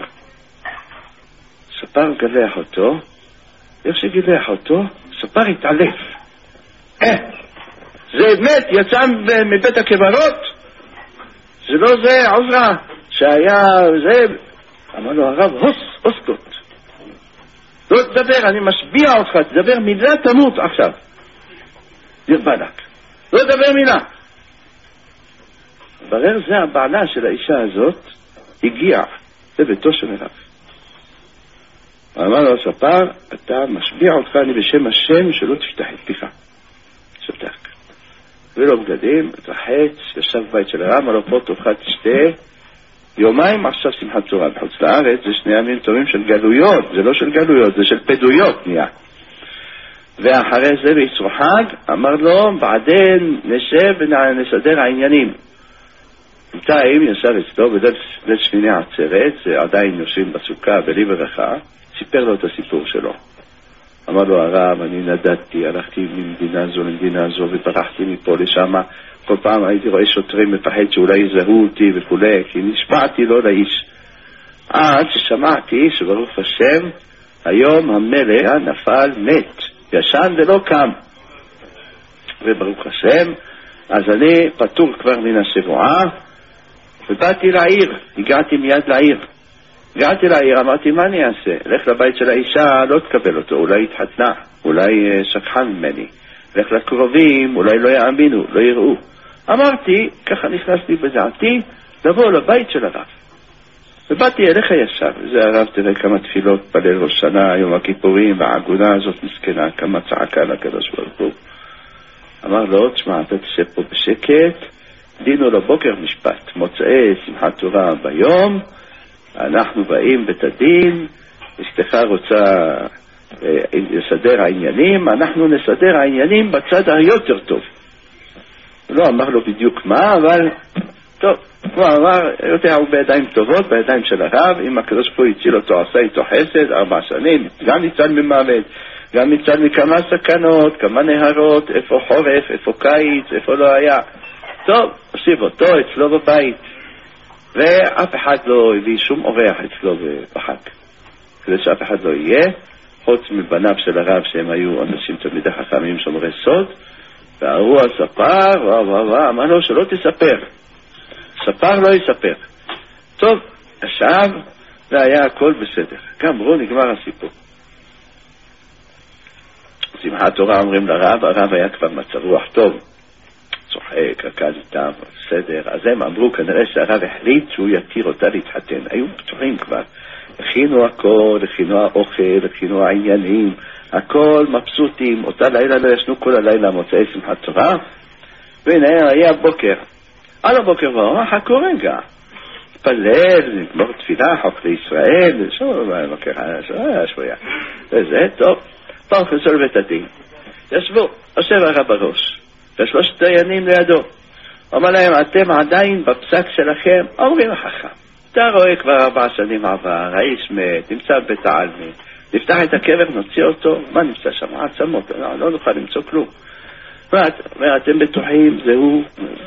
ספר גלח אותו, איך שגלח אותו, ספר התעלף, זה מת, יצא מבית הקברות, זה לא זה עוזרה שהיה זה. אמר לו הרב, אוסקוט, לא תדבר, אני משביע אותך, תדבר מילה תמות עכשיו, ירבנק, לא תדבר מילה. ברר זה הבעלה של האישה הזאת הגיע לביתו של הרב, אמר לו ספר, אתה משביע אותך, אני בשם השם שלא תפתח את פיך. שתק ולא בגדים, התרחץ, ישב בבית של הרב, אמר לו פה תאכל תשתה, יומיים עכשיו שמחת תורה. בחוץ לארץ זה שני ימים טובים של גלויות, זה לא של גלויות, זה של פדויות נהיה. ואחרי זה ביצרו חג, אמר לו, בעדין נשב ונסדר העניינים. בינתיים ישב אצלו בליל שמיני עצרת, עדיין יושבים בסוכה בלי ברכה, סיפר לו את הסיפור שלו. אמר לו הרב, אני נדדתי, הלכתי ממדינה זו למדינה זו וברחתי מפה לשם, כל פעם הייתי רואה שוטרים מפחד שאולי יזהו אותי וכו', כי נשבעתי לו לאיש. עד ששמעתי שברוך השם, היום המלך נפל מת, ישן ולא קם. וברוך השם, אז אני פטור כבר מן השבועה, ובאתי לעיר, הגעתי מיד לעיר. הגעתי לעיר, אמרתי, מה אני אעשה? לך לבית של האישה, לא תקבל אותו, אולי התחתנה, אולי שכחה ממני. לך לקרובים, אולי לא יאמינו, לא יראו. אמרתי, ככה נכנסתי בדעתי, לבוא לבית של הרב. ובאתי אליך ישר, וזה הרב, תראה כמה תפילות פלל ראש שנה, יום הכיפורים, והעגונה הזאת מסכנה, כמה צעקה לקדוש ברוך הוא. אמר לו, תשמע, אתה תשב פה בשקט, דינו לבוקר משפט, מוצאי שמחת תורה ביום, אנחנו באים בית הדין, אשתך רוצה לסדר העניינים, אנחנו נסדר העניינים בצד היותר טוב. לא אמר לו בדיוק מה, אבל טוב, הוא אמר, יותר הוא בידיים טובות, בידיים של הרב, אם הקדוש פה הציל אותו, עשה איתו חסד, 4 שנים, גם ניצל ממוות, גם ניצל מכמה סכנות, כמה נהרות, איפה חורף, איפה קיץ, איפה לא היה. טוב, הוסיף אותו אצלו בבית. ואף אחד לא הביא שום אורח אצלו בחג. כדי שאף אחד לא יהיה, חוץ מבניו של הרב שהם היו אנשים תלמידי חכמים שומרי סוד, והוא הספר, אמר לו שלא תספר, ספר לא יספר. טוב, עכשיו, והיה הכל בסדר, גמרו, נגמר הסיפור. שמחת תורה אומרים לרב, הרב היה כבר מצב רוח טוב, צוחק, רקד איתם, בסדר. אז הם אמרו כנראה שהרב החליט שהוא יתיר אותה להתחתן. היו פתוחים כבר, הכינו הכל, הכינו האוכל, הכינו העניינים, הכל מבסוטים. אותה לילה לא ישנו כל הלילה מוצאי שמחת תורה, והנה היה בוקר. על הבוקר ואומר, חכו רגע, התפלל, נגמור תפילה, חוק לישראל, שויה. וזה טוב. פעם חסול בית הדין. ישבו, יושב הרב בראש, ושלושת דיינים לידו. אומר להם, אתם עדיין בפסק שלכם? אומרים החכם, אתה רואה כבר 4 שנים עבר, האיש מת, נמצא בבית העלמין, נפתח את הקבר, נוציא אותו, מה נמצא שם? עצמות, לא נוכל למצוא כלום. ואתם בטוחים, זהו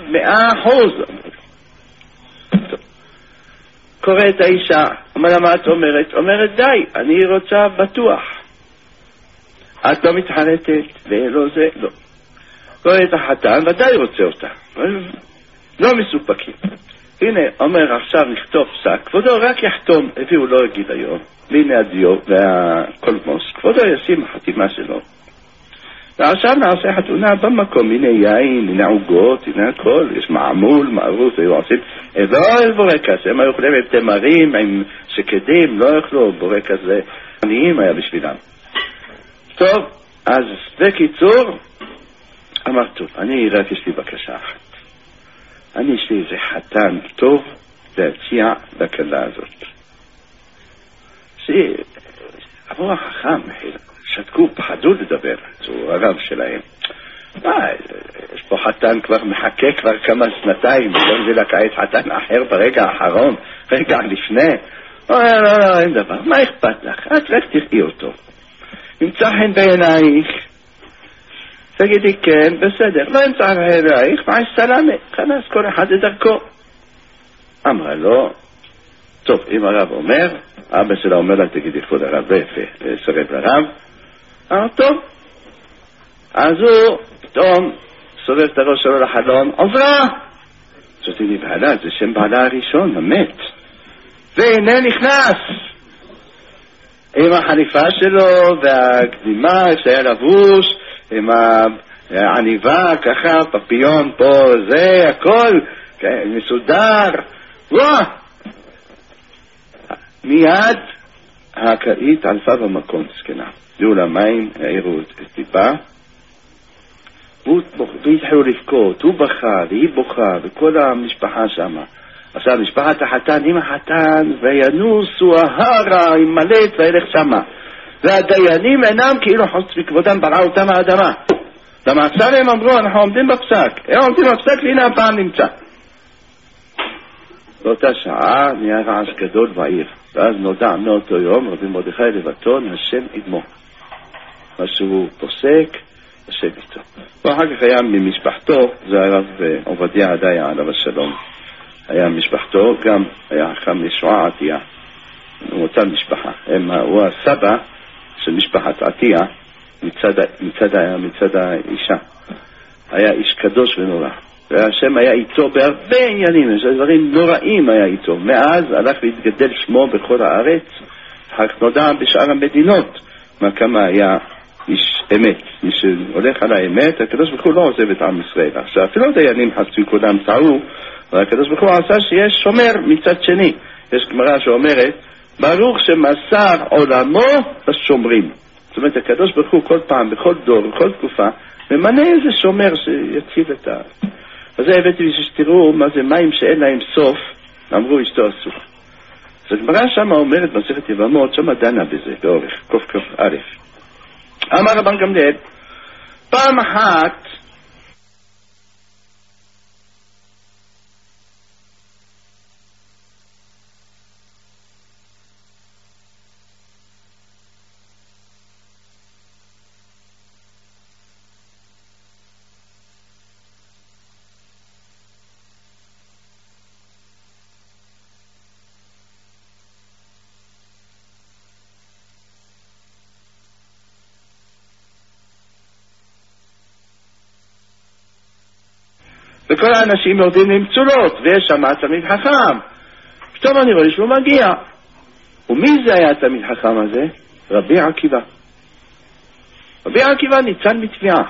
100%. קוראת האישה, אומר לה, מה את אומרת? אומרת, די, אני רוצה בטוח. את לא מתחרטת, ולא זה, לא. רואה את החתן, ודאי רוצה אותה. לא מסופקים. הנה, אומר עכשיו נכתוב פסק, כבודו רק יחתום, הביאו לו גיליון, והנה הדיו והקולמוס, כבודו ישים החתימה שלו. ועכשיו נעשה חתונה במקום, הנה יין, הנה עוגות, הנה הכל, יש מעמול, מערוץ, היו עושים, לא אל בורקס, הם היו יכולים עם תמרים, עם שקדים, לא יכלו, בורקס זה עניים היה בשבילם. טוב, אז בקיצור, אמר טוב, אני רק יש לי בקשה אחת. אני יש לי איזה חתן טוב להציע לכלה הזאת. עבור החכם, שתקו, פחדו לדבר, זו הרב שלהם. יש פה חתן כבר מחכה כבר כמה שנתיים, זה לקעת חתן אחר ברגע האחרון, רגע לפני. לא, אין דבר, מה אכפת לך? את רק תראי אותו. נמצא חן בעינייך, תגידי כן, בסדר, לא נמצא חן בעינייך, מה יש סלאמה? חנס כל אחד לדרכו. אמרה לו, טוב, אם הרב אומר, אבא שלה אומר לה, תגידי כבוד הרב, ויפה, סרב לרב. אמר, טוב. אז הוא פתאום סובב את הראש שלו לחלון, עוזרה! זאת נבהלה, זה שם בעלה הראשון, המת. והנה נכנס! עם החליפה שלו והקדימה שהיה לבוש, עם העניבה, ככה, פפיון פה, זה, הכל, מסודר. וואה! מיד הקראית עלפה במקום, סכנה. הביאו למים, העירו את טיפה, והתחילו לבכות, הוא בכה, והיא בוכה, וכל המשפחה שמה. עכשיו, משפחת החתן עם החתן, וינוסו ההרה עם מלט והלך שמה. והדיינים אינם כאילו חוץ מכבודם בראה אותם האדמה. למעצר הם אמרו, אנחנו עומדים בפסק. הם עומדים בפסק, והנה הפעם נמצא. באותה שעה נהיה רעש גדול בעיר. ואז נודע מאותו יום, רבי מרדכי לבטון, השם עמו. מה שהוא פוסק, השם איתו. ואחר כך היה ממשפחתו, זה הרב עובדיה עדיה עליו השלום. היה משפחתו, גם היה חכם ישועה עתיה, הוא אותה משפחה. הוא הסבא של משפחת עתיה, מצד האישה. היה איש קדוש ונורא. והשם היה איתו בהרבה עניינים, יש דברים נוראים היה איתו. מאז הלך והתגדל שמו בכל הארץ, אחר כך נודע בשאר המדינות, מה כמה היה איש אמת. מי שהולך על האמת, הקדוש ברוך הוא לא עוזב את עם ישראל. עכשיו, אפילו דיינים חסים כולם טעו, אבל הקדוש ברוך הוא עשה שיש שומר מצד שני. יש גמרא שאומרת, ברוך שמסר עולמו לשומרים. זאת אומרת, הקדוש ברוך הוא כל פעם, בכל דור, בכל תקופה, ממנה איזה שומר שיציב את ה... אז זה הבאתי לי שתראו מה זה מים שאין להם סוף, אמרו אשתו אסור. אז הגמרא שמה אומרת, מסכת יבמות, שמה דנה בזה, באורך, קוף א'. אמר רבן גמליאל, פעם אחת, וכל האנשים יורדים עם צולות, ויש שם תלמיד חכם. פתאום אני רואה שהוא מגיע. ומי זה היה התלמיד חכם הזה? רבי עקיבא. רבי עקיבא ניצל מתביעה.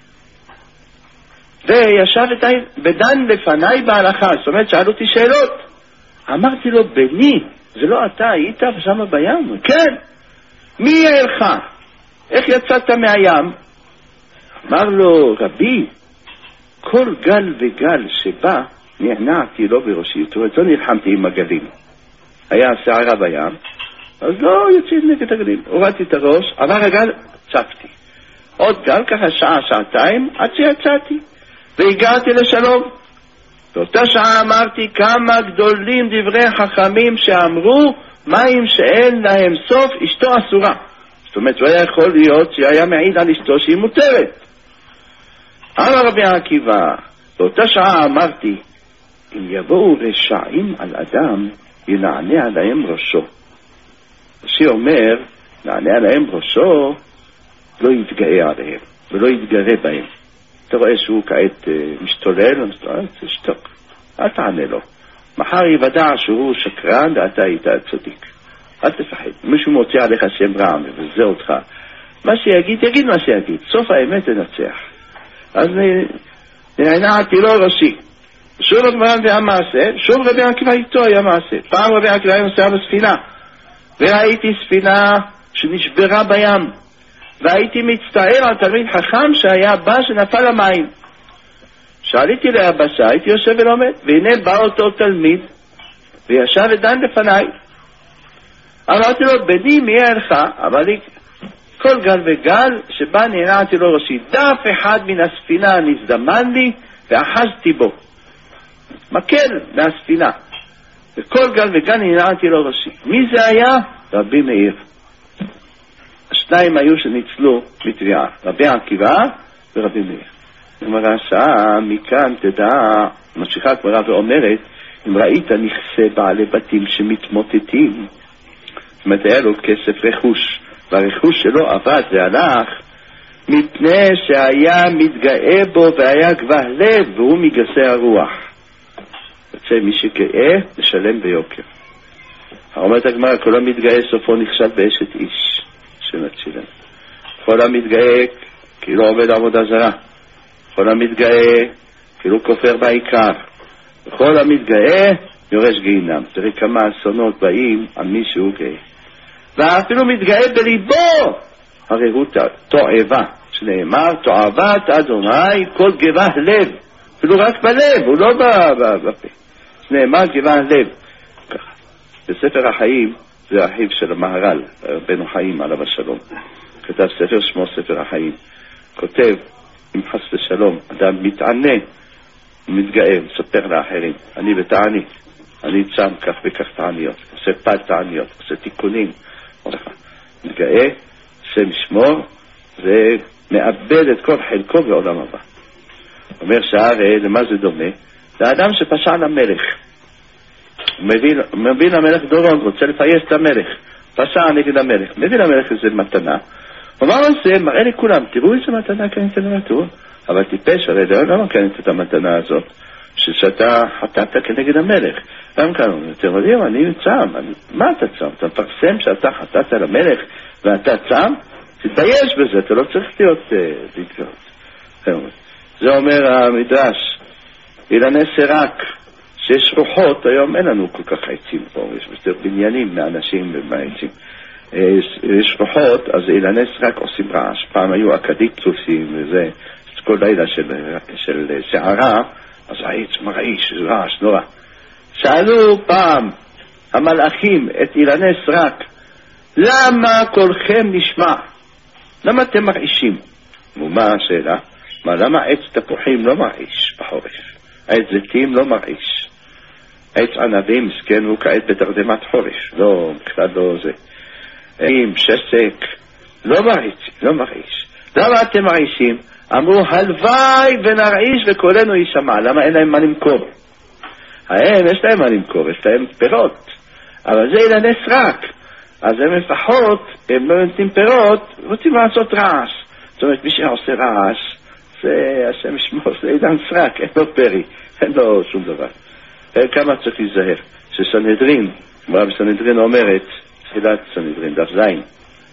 וישב ודן לפניי בהלכה, זאת אומרת, שאלו אותי שאלות. אמרתי לו, בני, זה לא אתה, היית שם בים? כן. מי יעלך? איך יצאת מהים? אמר לו, רבי, כל גל וגל שבא, נענעתי לו בראשי. זאת אומרת, לא נלחמתי עם הגלים. היה שערה בים, אז לא יוצאים נגד הגלים. הורדתי את הראש, עבר הגל, צפתי. עוד גל, ככה שעה, שעתיים, עד שיצאתי. והגעתי לשלום. באותה שעה אמרתי כמה גדולים דברי חכמים שאמרו מים שאין להם סוף אשתו אסורה. זאת אומרת, לא היה יכול להיות שהיה מעיד על אשתו שהיא מותרת. אמר רבי עקיבא, באותה שעה אמרתי, אם יבואו רשעים על אדם, ינענע עליהם ראשו. השיר אומר, נענע עליהם ראשו, לא יתגאה עליהם, ולא יתגרה בהם. אתה רואה שהוא כעת משתולל, תשתוק, אל תענה לו. מחר יוודע שהוא שקרן ואתה היית צדיק. אל תפחד. מישהו מוציא עליך שם רע וזה אותך. מה שיגיד, יגיד מה שיגיד. סוף האמת תנצח. אז נענעתי לו ראשי. שוב הגמרא והמעשה, שוב רבי עקיבא איתו היה מעשה. פעם רבי עקיבא היה נוסע בספינה. וראיתי ספינה שנשברה בים. והייתי מצטער על תלמיד חכם שהיה בא שנפל למים. שאליתי ליבשה, הייתי יושב ולומד, והנה בא אותו תלמיד, וישב ודן לפניי. אמרתי לו, בני מי אינך? אמר לי, כל גל וגל שבא נענעתי לו ראשי. דף אחד מן הספינה נזדמן לי, ואחזתי בו. מקל מהספינה. וכל גל וגל נענעתי לו ראשי. מי זה היה? רבי מאיר. השניים היו שניצלו בתביעה, רבי עקיבא ורבי מאיר. הגמרא שעה, מכאן תדע, ממשיכה הגמרא ואומרת, אם ראית נכסה בעלי בתים שמתמוטטים, זאת אומרת, היה לו כסף רכוש, והרכוש שלו עבד והלך, מפני שהיה מתגאה בו והיה גבה לב, והוא מגסי הרוח. יוצא מי שגאה, לשלם ביוקר. אומרת הגמרא, כל המתגאה סופו נכשל באשת איש. שמצילן. כל המתגאה כאילו עובד עבודה זרה. כל המתגאה כאילו כופר בעיקר. וכל המתגאה יורש גיהינם. תראי כמה אסונות באים על מי שהוא גאה. ואפילו מתגאה בליבו. הרי הוא תועבה. שנאמר, תועבת אדוני כל גבה לב. אפילו רק בלב, הוא לא בפה. שנאמר גבה לב. ככה. בספר החיים זה אחיו של המהר"ל, רבנו חיים עליו השלום. כתב ספר שמו ספר החיים. כותב, אם חס ושלום, אדם מתענה, מתגאה, מספר לאחרים. אני בתענית, אני צם כך וכך תעניות, עושה פד תעניות, עושה תיקונים. מתגאה, עושה משמור, ומאבד את כל חלקו בעולם הבא. אומר שהרי, למה זה דומה? זה האדם שפשע למלך. הוא מביא למלך דורון, רוצה לפייס את המלך, פשע נגד המלך, מביא למלך איזה מתנה, הוא אמר לזה, מראה לי כולם, תראו איזה מתנה קנית למתור, אבל טיפש, הרי למה קנית את המתנה הזאת, שאתה חטאת כנגד המלך, גם כאן, אתם יודעים, אני צם, מה אתה צם? אתה מפרסם שאתה חטאת למלך ואתה צם? תתבייש בזה, אתה לא צריך להיות להתגאות. זה אומר המדרש, אילני סרק, שיש רוחות, היום אין לנו כל כך עצים פה, יש יותר בניינים מאנשים ומעצים. יש רוחות, אז אילני סרק עושים רעש. פעם היו אקדיפטוסים וזה, כל לילה של שערה, אז העץ מרעיש, רעש נורא. שאלו פעם המלאכים את אילני סרק, למה קולכם נשמע? למה אתם מרעישים? ומה השאלה? למה עץ תפוחים לא מרעיש בחורף? עץ זיתים לא מרעיש. עץ ענבים מסכן הוא כעת בתרדמת חורש, לא, בכלל לא זה. עם שסק, לא מרעיש. למה אתם מרעישים? אמרו, הלוואי ונרעיש וקולנו יישמע. למה אין להם מה למכור? יש להם מה למכור, יש להם פירות. אבל זה אילני סרק. אז הם לפחות, הם לא נותנים פירות, רוצים לעשות רעש. זאת אומרת, מי שעושה רעש, זה השם ישמור, זה עידן סרק, אין לו פרי, אין לו שום דבר. כמה צריך להיזהר, שסנהדרין, גמרא בסנהדרין אומרת, תחילת סנהדרין, דף זין,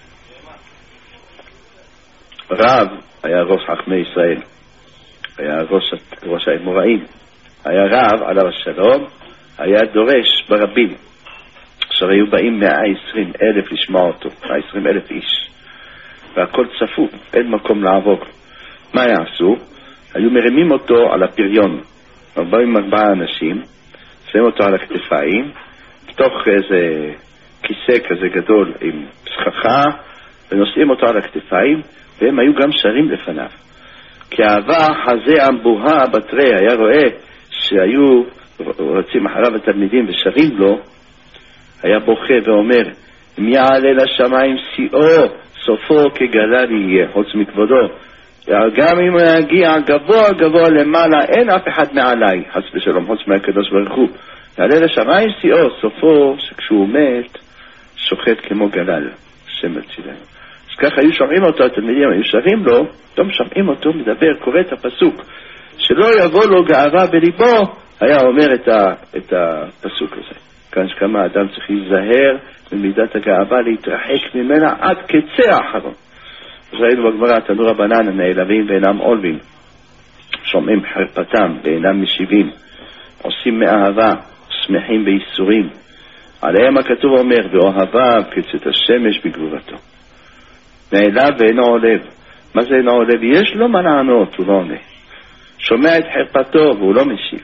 רב היה ראש חכמי ישראל, היה ראש האמוראים, היה רב עליו השלום, היה דורש ברבים, עכשיו היו באים 120,000 לשמוע אותו, 120,000 איש, והכל צפו, אין מקום לעבור. מה יעשו? היו מרימים אותו על הפריון, 4 אנשים, שמים אותו על הכתפיים, בתוך איזה כיסא כזה גדול עם סככה, ונושאים אותו על הכתפיים, והם היו גם שרים לפניו. כי אהבה חזה אמבוה בתרי, היה רואה שהיו רצים אחריו התלמידים ושרים לו, היה בוכה ואומר, אם יעלה לשמיים שיאו, סופו כגלל יהיה, חוץ מכבודו. גם אם הוא יגיע גבוה גבוה למעלה, אין אף אחד מעליי, חס ושלום, חוץ מהקדוש ברוך הוא. יעלה לשמיים שיאו, סופו שכשהוא מת, שוחט כמו גלל, שם הצילנו. אז ככה היו שומעים אותו, התלמידים היו שרים לו, פתאום שומעים אותו מדבר, קורא את הפסוק, שלא יבוא לו גאווה בליבו, היה אומר את הפסוק הזה. כאן שכמה אדם צריך להיזהר במידת הגאווה, להתרחק ממנה עד קצה האחרון. ראינו בגמרא, תנו רבנן הנעלבים ואינם עולבים, שומעים חרפתם ואינם משיבים, עושים מאהבה, שמחים בייסורים. עליהם הכתוב אומר, ואוהביו כצאת השמש בגבורתו. נעלב ואינו עולב. מה זה אינו עולב? יש לו מה לענות, הוא לא עונה. שומע את חרפתו והוא לא משיב.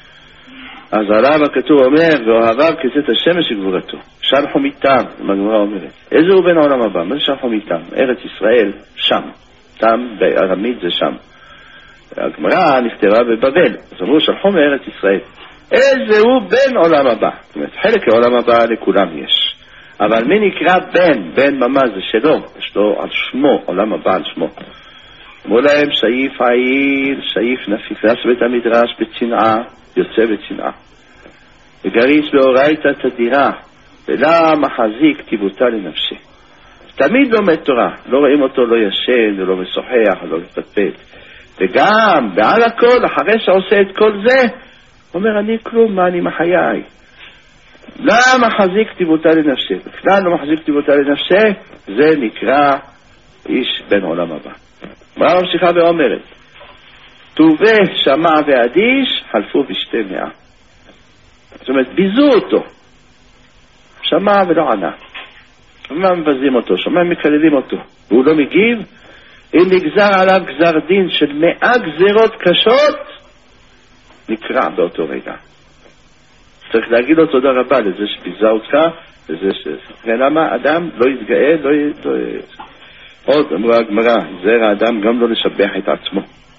אז עליו הכתוב אומר, ואוהביו כצאת השמש בגבורתו. שלחו מיתם, הגמרא אומרת. איזה הוא בן העולם הבא? מה זה שלחו מיתם? ארץ ישראל, שם. תם בארמית זה שם. הגמרא נכתבה בבבל, אז אמרו שלחו מארץ ישראל. איזה הוא בן עולם הבא? זאת אומרת, חלק העולם הבא לכולם יש. אבל מי נקרא בן? בן ממש זה שלו, יש לו על שמו, עולם הבא על שמו. אמרו להם, שייף העיר, שייף נפיס בית המדרש בצנעה, יוצא בצנעה. וגריס באורייתא תדירה, ולא מחזיק כתיבותה לנפשי. תמיד לומד תורה, לא רואים אותו לא ישן, ולא משוחח, ולא מתפתפת. וגם, בעל הכל, אחרי שעושה את כל זה, אומר, אני כלום, מה אני מחיי? לא מחזיק כתיבותה לנפשי. בכלל לא מחזיק כתיבותה לנפשי, זה נקרא איש בן עולם הבא. מה ממשיכה ואומרת? טובה, שמע ואדיש, חלפו בשתי 100. זאת אומרת, ביזו אותו. שמע ולא ענה. שומע מבזים אותו, שומע מקללים אותו. והוא לא מגיב. אם נגזר עליו גזר דין של 100 גזירות קשות, נקרע באותו רגע. צריך להגיד לו תודה רבה לזה שביזה אותך, לזה למה אדם לא יתגאה, עוד אמרה הגמרא, זהר האדם גם לא לשבח את עצמו.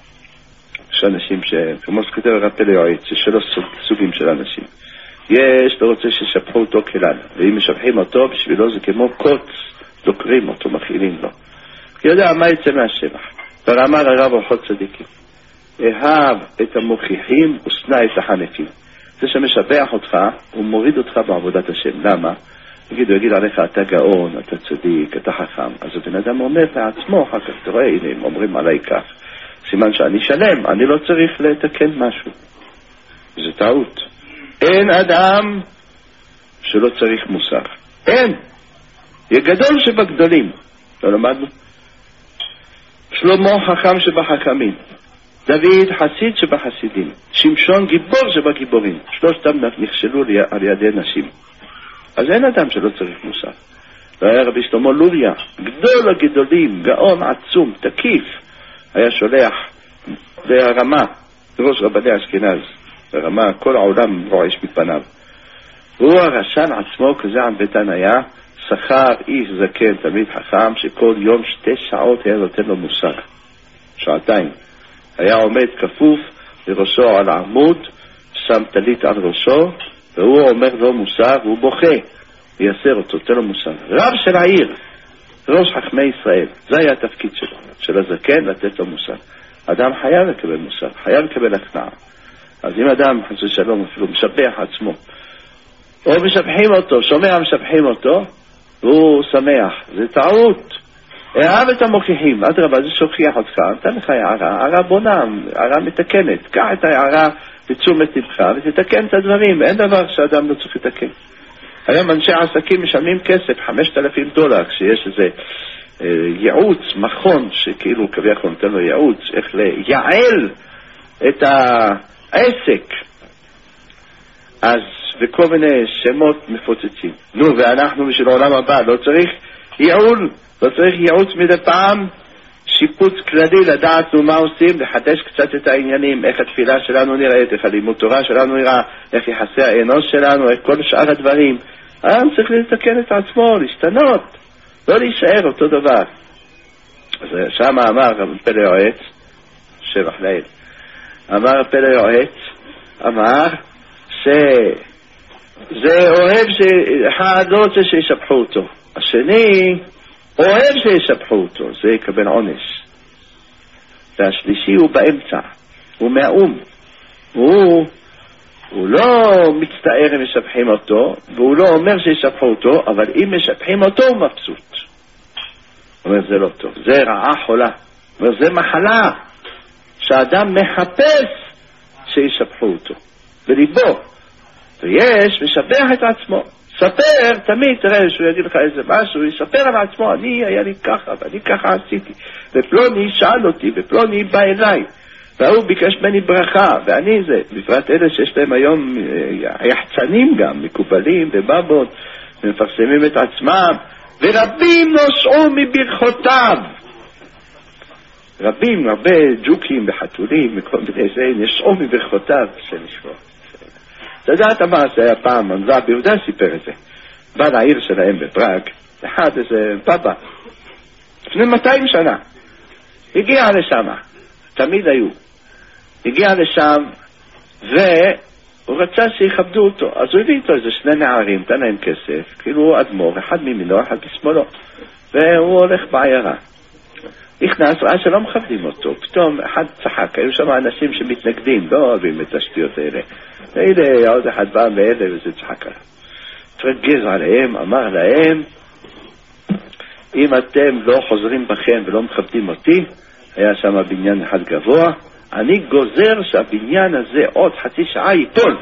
יש אנשים כמו שכתב הרב פלא יועץ, יש שלוש סוגים של אנשים. יש, לא רוצה ששבחו אותו כלל, ואם משבחים אותו, בשבילו זה כמו קוץ, דוקרים אותו, מכילים לו. כי יודע מה יצא מהשבח. ואמר הרב אורחות צדיקים, אהב את המוכיחים ושנא את החנפים. זה שמשבח אותך, הוא מוריד אותך בעבודת השם. למה? הוא יגיד עליך, אתה גאון, אתה צדיק, אתה חכם. אז הבן אדם אומר לעצמו, אחר כך אתה רואה, הנה, הם אומרים עליי כך. סימן שאני שלם, אני לא צריך לתקן משהו. זה טעות. אין אדם שלא צריך מוסר. אין. יהיה גדול שבגדולים. לא למדנו? שלמה חכם שבחכמים. דוד חסיד שבחסידים. שמשון גיבור שבגיבורים. שלושתם נכשלו על ידי נשים. אז אין אדם שלא צריך מוסר. והיה רבי שלמה לוריה, גדול הגדולים, גאון עצום, תקיף, היה שולח והרמה, ראש רבני אשכנז, הרמה, כל העולם רועש מפניו. הוא הרשן עצמו, כזה ענוותן היה, שכר איש זקן, תמיד חכם, שכל יום 2 שעות היה נותן לו מוסר. 2 שעות. היה עומד כפוף לראשו על העמוד, שם טלית על ראשו, והוא אומר לו מוסר, והוא בוכה, ויסר אותו, תן לו מוסר. רב של העיר, ראש חכמי ישראל, זה היה התפקיד שלו, של הזקן לתת לו מוסר. אדם חייב לקבל מוסר, חייב לקבל הכנעה. אז אם אדם, חס ושלום, אפילו משבח עצמו, או משבחים אותו, שומע משבחים אותו, והוא שמח, זה טעות. הערה ואת המוכיחים, אדרבה, זה שוכיח אותך, נתן לך הערה בונה, הערה מתקנת, קח את ההערה לתשומת לבך ותתקן את הדברים, אין דבר שאדם לא צריך לתקן. היום אנשי העסקים משלמים כסף, $5,000, כשיש איזה ייעוץ, מכון, שכאילו כביכול נותן לו ייעוץ, איך לייעל את העסק, אז וכל מיני שמות מפוצצים. נו, ואנחנו בשביל העולם הבא לא צריך ייעול, לא צריך ייעוץ מדי פעם, שיפוץ כללי, לדעת מה עושים, לחדש קצת את העניינים, איך התפילה שלנו נראית, איך הלימוד תורה שלנו נראה, איך יחסי האנוש שלנו, איך כל שאר הדברים. העם צריך לתקן את עצמו, להשתנות, לא להישאר אותו דבר. אז שם אמר פלא יועץ, שבח לאל, אמר פלא יועץ, אמר שזה אוהב שאחד לא רוצה שישבחו אותו, השני אוהב שישבחו אותו, זה יקבל עונש. והשלישי הוא באמצע, הוא מהאום, הוא לא מצטער אם משבחים אותו, והוא לא אומר שישבחו אותו, אבל אם משבחים אותו הוא מבסוט. הוא אומר זה לא טוב, זה רעה חולה, הוא אומר זה מחלה שהאדם מחפש שישבחו אותו בליבו, ויש משבח את עצמו. ספר, תמיד תראה שהוא יגיד לך איזה משהו, יספר על עצמו, אני היה לי ככה ואני ככה עשיתי, ופלוני שאל אותי ופלוני בא אליי והוא ביקש ממני ברכה, ואני זה, בפרט אלה שיש להם היום יחצנים גם, מקובלים ובבות, ומפרסמים את עצמם, ורבים נושעו מברכותיו, רבים, הרבה ג'וקים וחתולים וכל מיני זה, נשעו מברכותיו של לשמור. אתה יודעת מה זה היה פעם, מנזר ביהודה סיפר את זה, בא לעיר שלהם בפראג, אחד איזה בבא, לפני 200 שנה, הגיע לשם, תמיד היו, הגיע לשם, והוא רצה שיכבדו אותו, אז הוא הביא איתו איזה 2 נערים, תן להם כסף, כאילו אדמו"ר, אחד מימינו, אחד בשמאלו, והוא הולך בעיירה. נכנס, ראה שלא מכבדים אותו, פתאום אחד צחק, היו שם אנשים שמתנגדים, לא אוהבים את השטויות האלה. והנה, עוד אחד בא מאלה וזה צחק עליו. תרגז עליהם, אמר להם, אם אתם לא חוזרים בכם ולא מכבדים אותי, היה שם בניין אחד גבוה, אני גוזר שהבניין הזה עוד חצי שעה ייפול.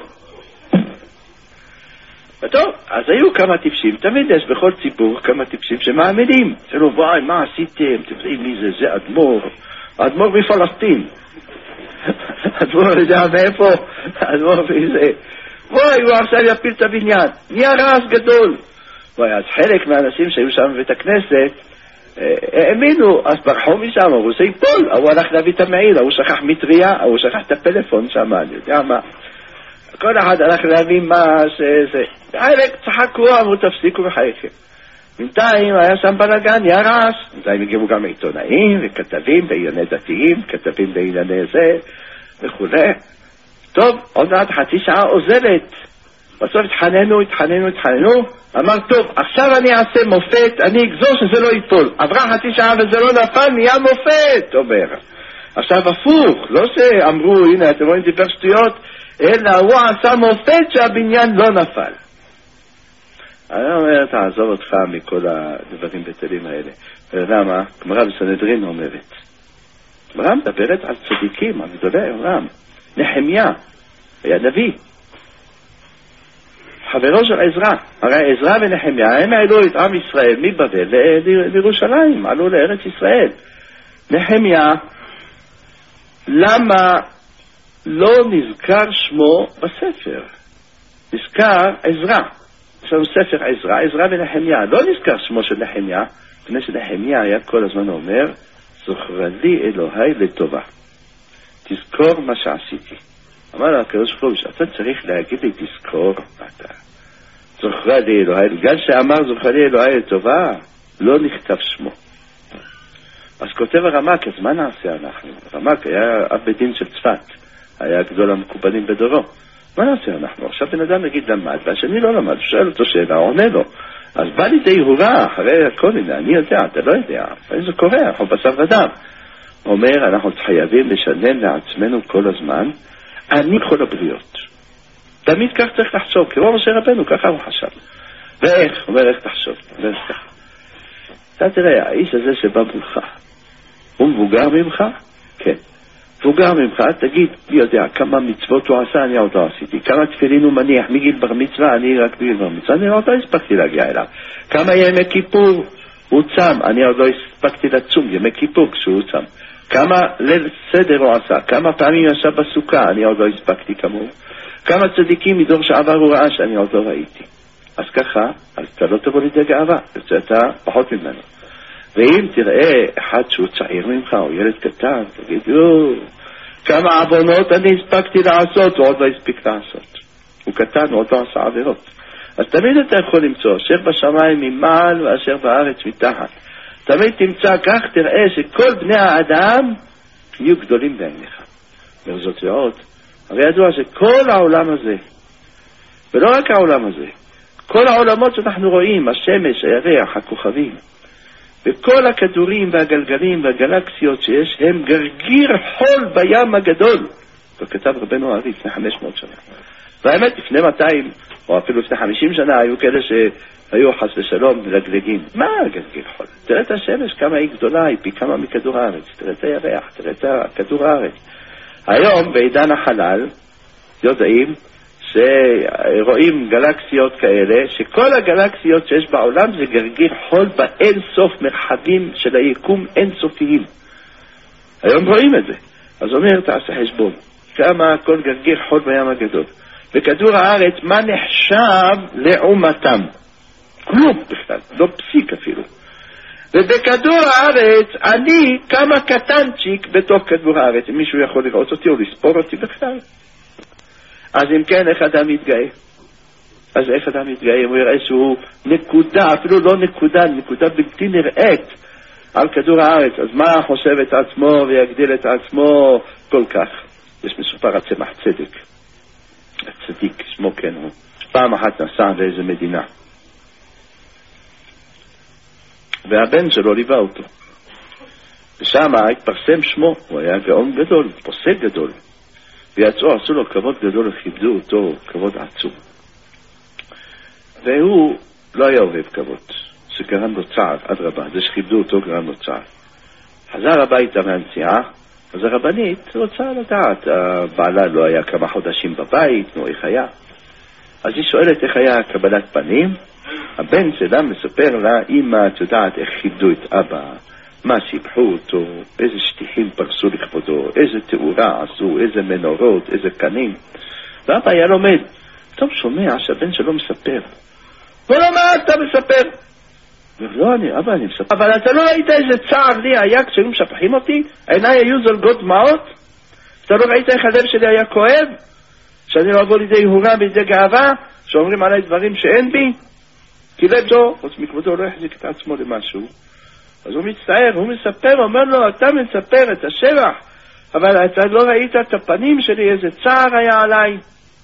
וטוב, אז היו כמה טיפשים, תמיד יש בכל ציבור כמה טיפשים שמאמינים. תראו, וואי, מה עשיתם? תראי מי זה, זה אדמו"ר, אדמו"ר מפלסטין. אדמו"ר יודע מאיפה, אדמו"ר מזה. וואי, הוא עכשיו יפיל את הבניין, נהיה רעש גדול. וואי, אז חלק מהאנשים שהיו שם בבית הכנסת, האמינו, אז ברחו משם, הוא עושה ייפול, הוא הלך להביא את המעיל, הוא שכח מטריה, הוא שכח את הפלאפון שם, אני יודע מה. כל אחד הלך להבין מה שזה. חלק צחקו, אמרו תפסיקו בחייכם. בינתיים היה שם בלגן, נהיה רעש. בינתיים הגיעו גם עיתונאים וכתבים בענייני דתיים, כתבים בענייני זה וכו'. טוב, עוד מעט חצי שעה עוזבת. בסוף התחננו. אמר, טוב, עכשיו אני אעשה מופת, אני אגזור שזה לא ייפול. עברה חצי שעה וזה לא נפל, נהיה מופת, אומר. עכשיו הפוך, לא שאמרו, הנה, אתם רואים דיבר שטויות, אלא הוא עשה מופת שהבניין לא נפל. אני אומר, תעזוב אותך מכל הדברים בטלים האלה. ולמה? גמרא בסנהדרין אומרת. גמרא מדברת על צדיקים, על גדולי העולם. נחמיה, היה נביא. חברו של עזרא. הרי עזרא ונחמיה, הם העלו את עם ישראל מבבל לירושלים, עלו לארץ ישראל. נחמיה, למה לא נזכר שמו בספר? נזכר עזרא. יש לנו ספר עזרא, עזרא ונחמיה. לא נזכר שמו של נחמיה, לפני שנחמיה היה כל הזמן אומר, זוכר לי אלוהי לטובה. תזכור מה שעשיתי. אמר לה, הקדוש ברוך הוא, אתה צריך להגיד לי, תזכור אתה. זוכר לי אלוהי, בגלל שאמר זוכר לי אלוהי לטובה, לא נכתב שמו. אז כותב הרמ"ק, אז מה נעשה אנחנו? הרמ"ק היה אב בית דין של צפת, היה גדול המקובלים בדורו. מה נעשה אנחנו? עכשיו בן אדם נגיד למד, והשני לא למד, שואל אותו שאלה, עונה לו. אז בא לידי הוראה, אחרי הכל, אני יודע, אתה לא יודע, זה קורה, אנחנו בשר ודם. אומר, אנחנו חייבים לשנן לעצמנו כל הזמן, אני כל הבריות. תמיד כך צריך לחשוב, כמו משה רבנו, ככה הוא חשב. ואיך? אומר, איך תחשוב? אתה תראה, האיש הזה שבא מולך, הוא מבוגר ממך? כן. מבוגר ממך, תגיד, מי יודע, כמה מצוות הוא עשה, אני עוד לא עשיתי. כמה תפילין הוא מניח, מגיל בר מצווה, אני רק בגיל בר מצווה, אני עוד לא הספקתי להגיע אליו. כמה ימי כיפור הוא צם, אני עוד לא הספקתי לצום, ימי כיפור כשהוא צם. כמה ליל סדר הוא עשה, כמה פעמים ישב בסוכה, אני עוד לא הספקתי כמוהו. כמה צדיקים מדור שעבר הוא ראה שאני עוד לא ראיתי. אז ככה, אז אתה לא תבוא לידי גאווה, אתה פחות ממנו. ואם תראה אחד שהוא צעיר ממך או ילד קטן, תגיד, כמה עוונות אני הספקתי לעשות, הוא עוד לא הספיק לעשות. הוא קטן, הוא עוד לא עשה עבירות. אז תמיד אתה יכול למצוא, אשר בשמיים ממעל ואשר בארץ מתחת. תמיד תמצא כך, תראה שכל בני האדם יהיו גדולים בעיניך. וזאת ועוד, הרי ידוע שכל העולם הזה, ולא רק העולם הזה, כל העולמות שאנחנו רואים, השמש, הירח, הכוכבים, וכל הכדורים והגלגלים והגלקסיות שיש, הם גרגיר חול בים הגדול. זה כתב רבנו הארי לפני 500 שנה. והאמת, לפני 200 או אפילו לפני 50 שנה היו כאלה שהיו חס ושלום מלגלגים. מה גרגיר חול? תראה את השמש, כמה היא גדולה, היא פי כמה מכדור הארץ. תראה את הירח, תראה את כדור הארץ. היום בעידן החלל יודעים שרואים גלקסיות כאלה, שכל הגלקסיות שיש בעולם זה גרגיר חול באין סוף מרחבים של היקום אין סופיים. היום רואים את זה. אז אומר, תעשה חשבון, כמה כל גרגיר חול בים הגדול. בכדור הארץ, מה נחשב לעומתם? כלום בכלל, לא פסיק אפילו. ובכדור הארץ, אני כמה קטנצ'יק בתוך כדור הארץ. אם מישהו יכול לראות אותי או לספור אותי בכלל. אז אם כן, איך אדם מתגאה? אז איך אדם מתגאה? הוא יראה שהוא נקודה, אפילו לא נקודה, נקודה בלתי נראית על כדור הארץ. אז מה חושב את עצמו ויגדיל את עצמו כל כך? יש מסופר על צמח צדק. הצדיק, שמו כן הוא. פעם אחת נסע באיזה מדינה. והבן שלו ליווה אותו. ושם התפרסם שמו, הוא היה גאון גדול, פוסק גדול. ויצאו, עשו לו כבוד גדול, וכיבדו אותו כבוד עצום. והוא לא היה אוהב כבוד, שגרם לו צער, עד רבה, זה שכיבדו אותו גרם לו צער. חזר הביתה מהנסיעה, אז הרבנית רוצה לדעת, הבעלה לא היה כמה חודשים בבית, נו איך היה. אז היא שואלת איך היה קבלת פנים, הבן שלה מספר לה, אמא, את יודעת איך כיבדו את אבא, מה שיבחו אותו, איזה שטיחים פרסו לכבודו, איזה תאורה עשו, איזה מנורות, איזה קנים. ואבא היה לומד. טוב שומע שהבן שלו מספר. ולא מה אתה מספר? לא, אבא אני מספר. אבל אתה לא ראית איזה צער לי היה כשהיו משפחים אותי? עיניי היו זולגות דמעות? אתה לא ראית איך הלב שלי היה כואב? שאני לא אבוא לידי הורה בידי גאווה? שאומרים עליי דברים שאין בי? כי לבדו, חוץ מכבודו לא יחזיק את עצמו למשהו. אז הוא מצטער, הוא מספר, אומר לו, אתה מספר את השבח, אבל אתה לא ראית את הפנים שלי, איזה צער היה עליי.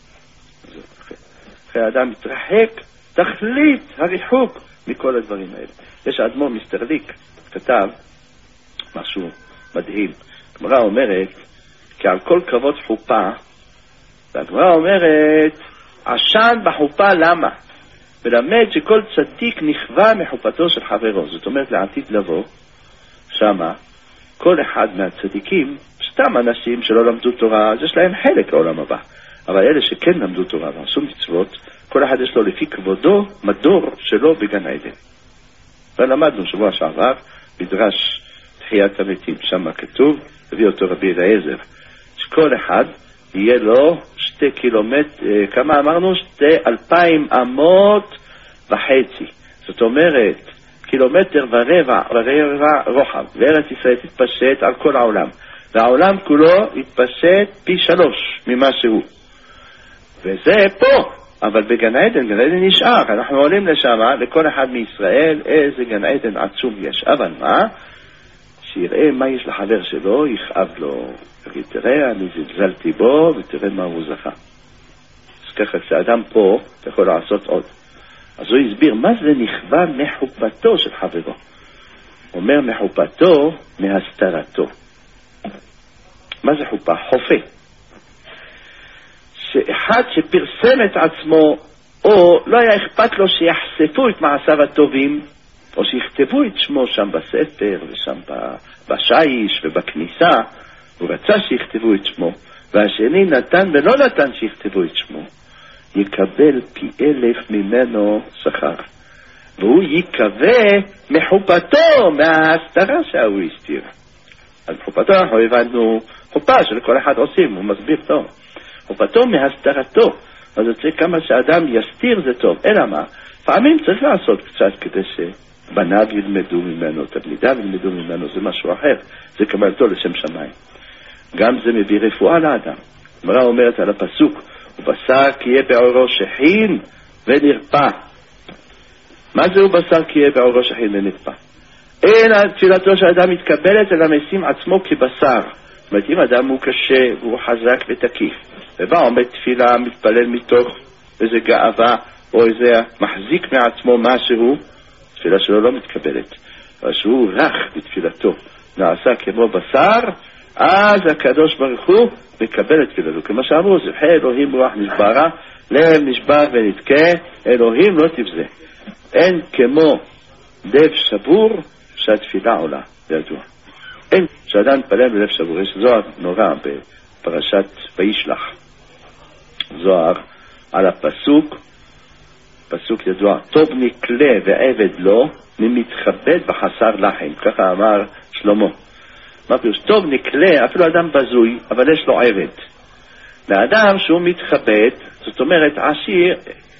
אחרי האדם מתרחק, תכלית הריחוק מכל הדברים האלה. יש האדמו"ר מסטרליק, כתב משהו מדהים. הגמרא אומרת, כי על כל כבוד חופה, והגמרא אומרת, עשן בחופה למה? ולמד שכל צדיק נכווה מחופתו של חברו. זאת אומרת לעתיד לבוא, שמה, כל אחד מהצדיקים, סתם אנשים שלא למדו תורה, אז יש להם חלק לעולם הבא. אבל אלה שכן למדו תורה ועשו מצוות, כל אחד יש לו לפי כבודו מדור שלו בגן עדן. ולמדנו שבוע שעבר, מדרש תחיית המתים, שם כתוב, הביא אותו רבי אליעזר, שכל אחד יהיה לו 2 קילומטר, כמה אמרנו? 2,000 אמות וחצי. זאת אומרת, 1.25 קילומטר רוחב. וארץ ישראל תתפשט על כל העולם. והעולם כולו יתפשט פי 3 ממה שהוא. וזה פה. אבל בגן עדן, גן עדן נשאר. אנחנו עולים לשם, לכל אחד מישראל, איזה גן עדן עצום יש. אבל מה? שיראה מה יש לחבר שלו, יכאב לו. תגיד, תראה, אני זלזלתי בו, ותראה מה הוא זכה. אז ככה, כשאדם פה, אתה יכול לעשות עוד. אז הוא הסביר, מה זה נכווה מחופתו של חברו? אומר מחופתו, מהסתרתו. מה זה חופה? חופה. שאחד שפרסם את עצמו, או לא היה אכפת לו שיחשפו את מעשיו הטובים, או שיכתבו את שמו שם בספר ושם בשיש ובכניסה, הוא רצה שיכתבו את שמו, והשני נתן ולא נתן שיכתבו את שמו, יקבל פי 1000 ממנו שכר, והוא יקווה מחופתו, מההסתרה שהוא הסתיר. אז חופתו אנחנו הבנו חופה שלכל אחד עושים, הוא מסביר טוב. חופתו מהסתרתו, אז זה כמה שאדם יסתיר זה טוב. אלא מה? פעמים צריך לעשות קצת כדי שבניו ילמדו ממנו, תלמידיו ילמדו ממנו, זה משהו אחר, זה קבלתו לשם שמיים. גם זה מביא רפואה לאדם. אמרה אומרת על הפסוק, ובשר כי יהיה בעורו שחין ונרפא. מה זה ובשר כי יהיה בעורו שחין ונרפא? אין תפילתו של אדם מתקבלת אלא משים עצמו כבשר. זאת אומרת, אם אדם הוא קשה והוא חזק ותקיף, ובא עומד תפילה, מתפלל מתוך איזה גאווה או איזה מחזיק מעצמו משהו, תפילה שלו לא מתקבלת. אבל שהוא רך בתפילתו, נעשה כמו בשר, אז הקדוש ברוך הוא מקבל את תפילתו. כמו שאמרו, זבחי אלוהים רוח נשברה, לב נשבר ונתקה, אלוהים לא תבזה. אין כמו לב שבור שהתפילה עולה, זה ידוע. אין שאדם מתפלל בלב שבור. יש זוהר נורא בפרשת וישלח, זוהר על הפסוק, פסוק ידוע, טוב נקלה ועבד לו ממתכבד בחסר לחם, ככה אמר שלמה. מה פירוש? טוב נקלה, אפילו אדם בזוי, אבל יש לו עבד. לאדם שהוא מתכבד, זאת אומרת עשיר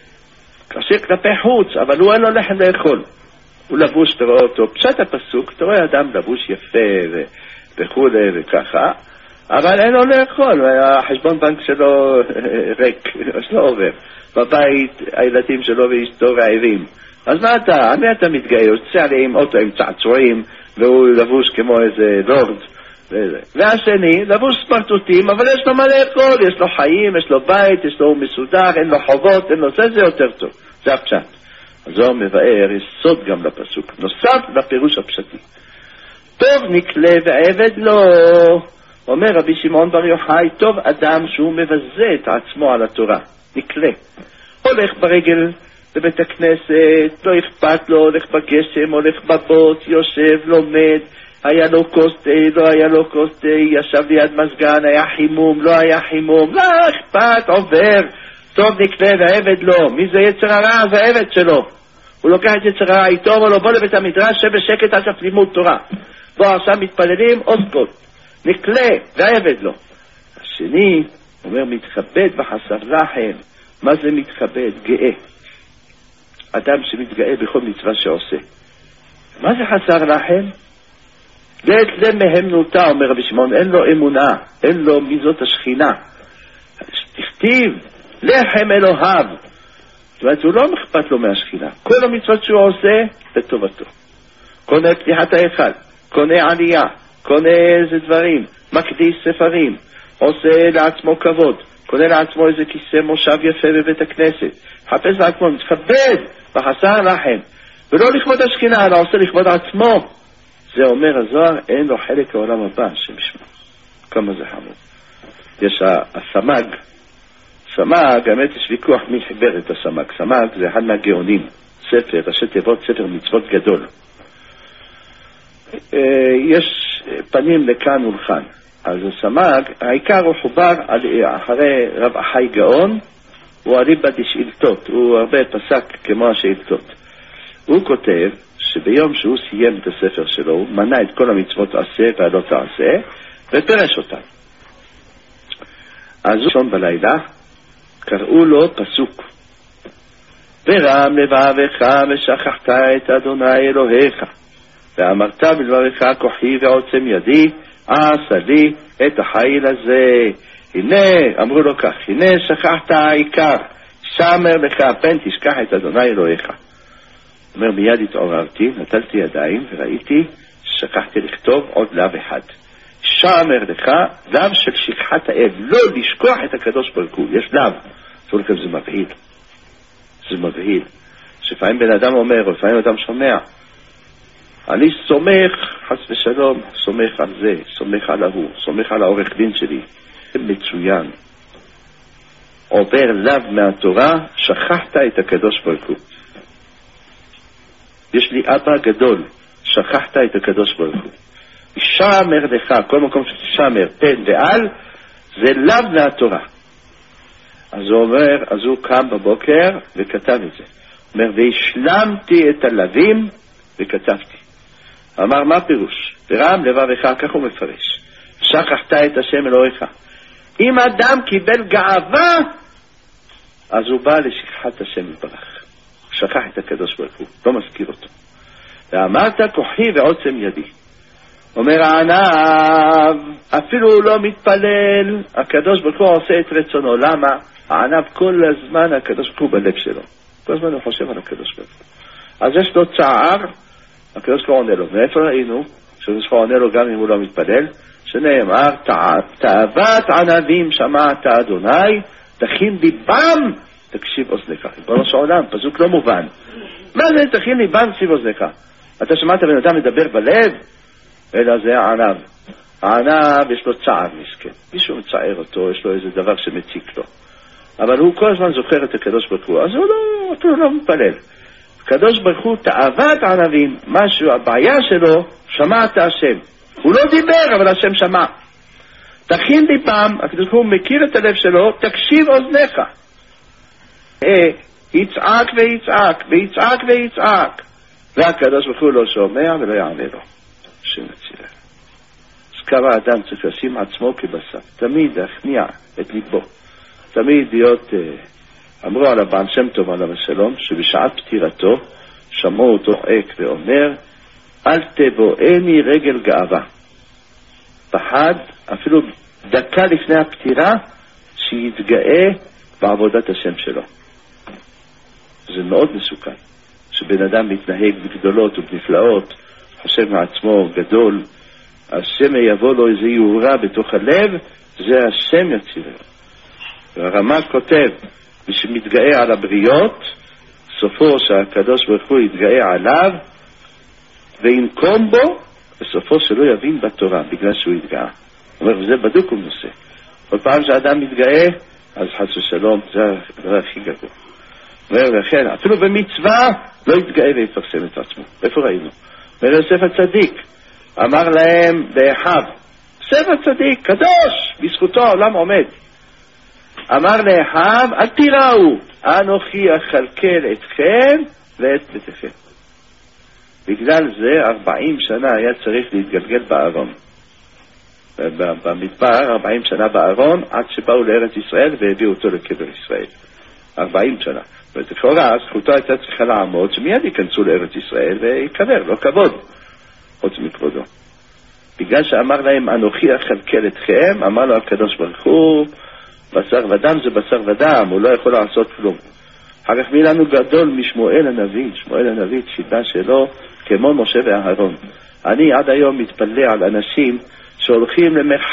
כלפי חוץ, אבל הוא אין לו לחם לאכול. הוא לבוש, תראה אותו, פשט הפסוק, אתה רואה אדם לבוש יפה וכו' וככה, אבל אין לו לאכול, החשבון בנק שלו ריק, יש לו עובר. בבית הילדים שלו ואשתו רעבים. אז מה אתה? על מי אתה מתגאה? הוא יוצא עליהם אוטו עם צעצועים, והוא לבוש כמו איזה לורד. והשני, לבוש סמרטוטים, אבל יש לו מה לאכול, יש לו חיים, יש לו בית, יש לו מסודר, אין לו חובות, אין לו זה יותר טוב. זה הפשט. אז הוא מבאר, יש סוד גם לפסוק, נוסף לפירוש הפשטי. טוב נקלה ועבד לא, אומר רבי שמעון בר יוחאי, טוב אדם שהוא מבזה את עצמו על התורה, נקלה. הולך ברגל לבית הכנסת, לא אכפת לו, הולך בגשם, הולך בבוץ, יושב, לומד, היה לו קוסטי, לא היה לו קוסטי, ישב ליד מזגן, היה חימום, לא היה חימום, לא אכפת, עובר, טוב נקלה ועבד לא. מי זה יצר הרע? זה עבד שלו. הוא לוקח את יצר הרע איתו, אבל לא בוא לבית המדרש, שבשקט עד לימוד תורה. בוא עכשיו מתפללים, אוסקות, נקלה ועבד לו. השני אומר מתכבד בחסר לחם. מה זה מתכבד? גאה. אדם שמתגאה בכל מצווה שעושה. מה זה חסר לחם? זה מהמנותה, אומר רבי שמעון, אין לו אמונה, אין לו מי זאת השכינה. תכתיב לחם אלוהיו. זאת אומרת, הוא לא אכפת לו מהשכינה. כל המצוות שהוא עושה, לטובתו. קונה פתיחת ההיכל, קונה עלייה, קונה איזה דברים, מקדיש ספרים, עושה לעצמו כבוד, קונה לעצמו איזה כיסא מושב יפה בבית הכנסת, חפש לעצמו, מתכבד בחסר לחם, ולא לכבוד השכינה, אלא עושה לכבוד עצמו. זה אומר הזוהר, אין לו חלק העולם הבא, שמשמע. כמה זה חמוד. יש הסמ"ג, סמ"ג, האמת יש ויכוח מי חיבר את הסמ"ג. סמ"ג זה אחד מהגאונים, ספר, ראשי תיבות, ספר מצוות גדול. יש פנים לכאן ולכאן. אז הסמ"ג, העיקר הוא חובר אחרי רב אחי גאון, הוא אליבא דשאילתות, הוא הרבה פסק כמו השאילתות. הוא כותב שביום שהוא סיים את הספר שלו, הוא מנה את כל המצוות עשה והלא תעשה, ופרש אותם. אז ראשון בלילה, קראו לו פסוק. ורם לבבך ושכחת את אדוני אלוהיך, ואמרת בלבבך כוחי ועוצם ידי, עשה לי את החיל הזה. הנה, אמרו לו כך, הנה שכחת העיקר, שמר לך פן תשכח את אדוני אלוהיך. אומר, מיד התעוררתי, נטלתי ידיים וראיתי ששכחתי לכתוב עוד לאו אחד. שמר לך, לאו של שכחת האב, לא לשכוח את הקדוש ברוך הוא. יש לאו, זה מבהיל. זה מבהיל. שפעמים בן אדם אומר, או לפעמים אדם שומע, אני סומך, חס ושלום, סומך על זה, סומך על ההוא, סומך על העורך דין שלי. זה מצוין. עובר לאו מהתורה, שכחת את הקדוש ברוך הוא. יש לי אבא גדול, שכחת את הקדוש ברוך הוא. ישמר לך, כל מקום שתשמר, פן ועל, זה לאו מהתורה. אז הוא אומר, אז הוא קם בבוקר וכתב את זה. הוא אומר, והשלמתי את הלווים וכתבתי. אמר, מה פירוש? ברם לבבך, כך הוא מפרש. שכחת את השם אלוהיך. אם אדם קיבל גאווה, אז הוא בא לשכחת השם יתברך. שכח את הקדוש ברוך הוא, לא מזכיר אותו. ואמרת כוחי ועוצם ידי. אומר הענב, אפילו הוא לא מתפלל, הקדוש ברוך הוא עושה את רצונו. למה? הענב כל הזמן הקדוש ברוך הוא בלב שלו. כל הזמן הוא חושב על הקדוש ברוך הוא. אז יש לו צער, הקדוש ברוך הוא עונה לו. מאיפה ראינו? הקדוש ברוך הוא עונה לו גם אם הוא לא מתפלל, שנאמר, תאוות ענבים שמעת אדוני, תכין ליבם, תקשיב אוזנך. ריבונו של עולם, פסוק לא מובן. מה זה תכין ליבם, תקשיב אוזנך? אתה שמעת בן אדם מדבר בלב? אלא זה הענב. הענב יש לו צער מסכן. מישהו מצער אותו, יש לו איזה דבר שמציק לו. אבל הוא כל הזמן זוכר את הקדוש ברוך הוא, אז הוא לא מתפלל. הקדוש ברוך הוא תאוות ענבים, משהו, הבעיה שלו, שמעת השם. הוא לא דיבר, אבל השם שמע. תכין ליבם, הקדוש ברוך הוא מכיר את הלב שלו, תקשיב אוזניך. יצעק ויצעק, ויצעק ויצעק. והקדוש ברוך הוא לא שומע ולא יענה לו. השם יצילה. אז כמה אדם צריך לשים עצמו כבשר. תמיד להכניע את ליבו. תמיד להיות, אמרו על הבעל שם טוב עליו השלום, שבשעת פטירתו שמעו אותו עק ואומר, אל תבואני רגל גאווה. פחד, אפילו דקה לפני הפטירה, שיתגאה בעבודת השם שלו. זה מאוד מסוכן. שבן אדם מתנהג בגדולות ובנפלאות, חושב מעצמו גדול, השם יבוא לו איזה יורה בתוך הלב, זה השם יציל. והרמ"א כותב, מי שמתגאה על הבריות, סופו שהקדוש ברוך הוא יתגאה עליו, וינקום בו, בסופו שלא יבין בתורה, בגלל שהוא יתגאה. הוא אומר, זה בדוק ומנוסה. כל פעם שהאדם מתגאה, אז חס ושלום, זה הדבר הכי גדול. אומר, לכן, אפילו במצווה, לא יתגאה ויפרסם את עצמו. איפה ראינו? אומר יוסף הצדיק, אמר להם לאחיו, יוסף הצדיק, קדוש, בזכותו העולם עומד. אמר לאחיו, אל תיראו, אנוכי אכלכל אתכם ואת ביתכם. בגלל זה 40 שנה היה צריך להתגלגל בארון. במדבר 40 שנה בארון, עד שבאו לארץ ישראל והביאו אותו לקבר ישראל. 40 שנה. ולכאורה, זכותו הייתה צריכה לעמוד, שמיד ייכנסו לארץ ישראל ויקבר, לא כבוד, חוץ מכבודו. בגלל שאמר להם, אנוכי אכלכל אתכם, אמר לו הקדוש ברוך הוא, בשר ודם זה בשר ודם, הוא לא יכול לעשות כלום. אחר כך מי לנו גדול משמואל הנביא, שמואל הנביא, תפילה שלו, כמו משה ואהרון. אני עד היום מתפלא על אנשים שהולכים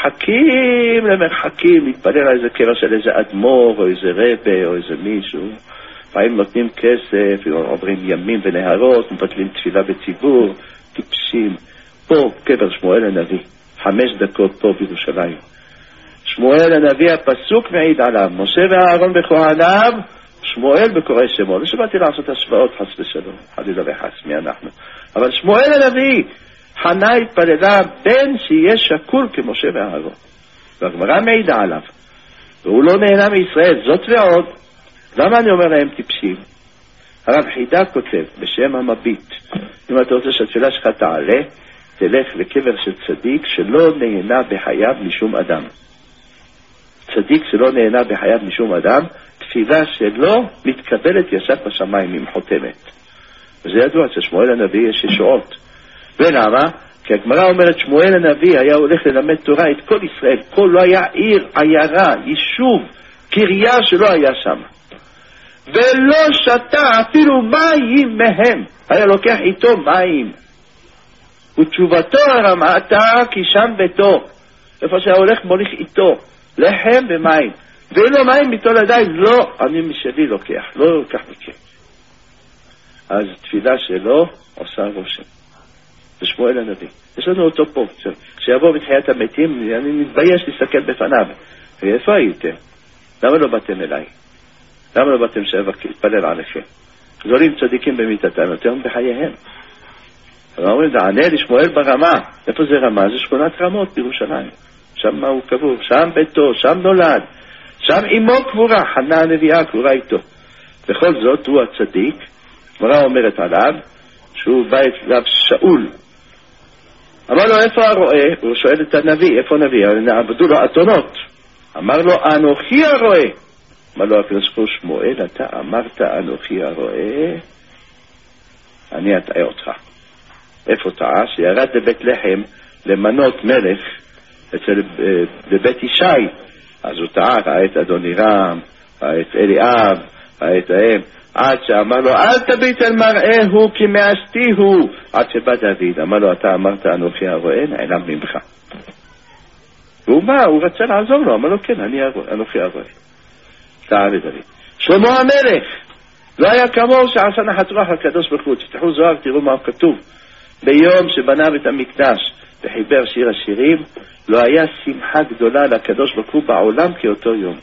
למרחקים, מתפלל על איזה קבע של איזה אדמו"ר, או איזה רבה, או איזה מישהו. פעמים נותנים כסף, עוברים ימים ונהרות, מבטלים תפילה בציבור, טיפשים. פה קבר שמואל הנביא, 5 דקות פה בירושלים. שמואל הנביא, הפסוק מעיד עליו, משה ואהרון בכהניו, שמואל בקוראי שמו. לא שבאתי לעשות השוואות חס ושלום, חלילה וחס, מי אנחנו. אבל שמואל הנביא, חנה התפללה בן שיהיה שקול כמשה ואהרון. והגמרא מעידה עליו. והוא לא נהנה מישראל, זאת ועוד. למה אני אומר להם טיפשים? הרב חידה כותב בשם המביט, אם אתה רוצה שהתפילה שלך תעלה, תלך לקבר של צדיק שלא נהנה בחייו משום אדם. צדיק שלא נהנה בחייו משום אדם, תפילה שלו מתקבלת ישר בשמיים עם חותמת. וזה ידוע ששמואל הנביא יש ישועות. ולמה? כי הגמרא אומרת שמואל הנביא היה הולך ללמד תורה את כל ישראל, כל לא היה עיר, עיירה, יישוב, קריה שלא היה שם. ולא שתה אפילו מים מהם, היה לוקח איתו מים. ותשובתו הרמתה כי שם ביתו, איפה שהיה הולך מוליך איתו, לחם ומים. ואין לו מים איתו לידיים, לא, אני משלי לוקח, לא לוקח מכם. אז תפילה שלו עושה רושם. זה שמואל הנביא. יש לנו אותו פה. כשיבוא בתחיית המתים, אני מתבייש להסתכל בפניו. ואיפה הייתם? למה לא באתם אליי? למה לא באתם להתפלל עליכם? גדולים צדיקים במיתתם יותר בחייהם. אומרים, זה ענה לשמואל ברמה. איפה זה רמה? זה שכונת רמות בירושלים. שם הוא קבור, שם ביתו, שם נולד, שם אמו קבורה, חנה הנביאה קבורה איתו. בכל זאת הוא הצדיק. גמרא אומרת עליו שהוא בא אליו שאול, אמר לו איפה הרועה? הוא שואל את הנביא, איפה הנביא? עבדו לו אתונות. אמר לו אנוכי הרועה. אמר לו הקדוש ברוך הוא, שמואל, אתה אמרת אנוכי הרועה, אני אטעה אותך. איפה טעה? שירד לבית לחם למנות מלך בבית ישי, אז הוא טעה, ראה את אדוני רם, ראה את אליאב, ראה את האם, עד שאמר לו אל תביט אל מראהו כי מאסתי הוא, עד שבא דוד. אמר לו אתה אמרת אנוכי הרועה, נעלם ממך. והוא בא, הוא רצה לעזור לו, אמר לו כן, אני אנוכי הרועה. טעה לדוד. שלמה המלך לא היה כמוהו שעשה נחת רוח הקדוש ברוך הוא. תפתחו זוהר, תראו מה כתוב. ביום שבנה את המקדש וחיבר שיר השירים, לא היה שמחה גדולה לקדוש ברוך הוא בעולם כאותו יום.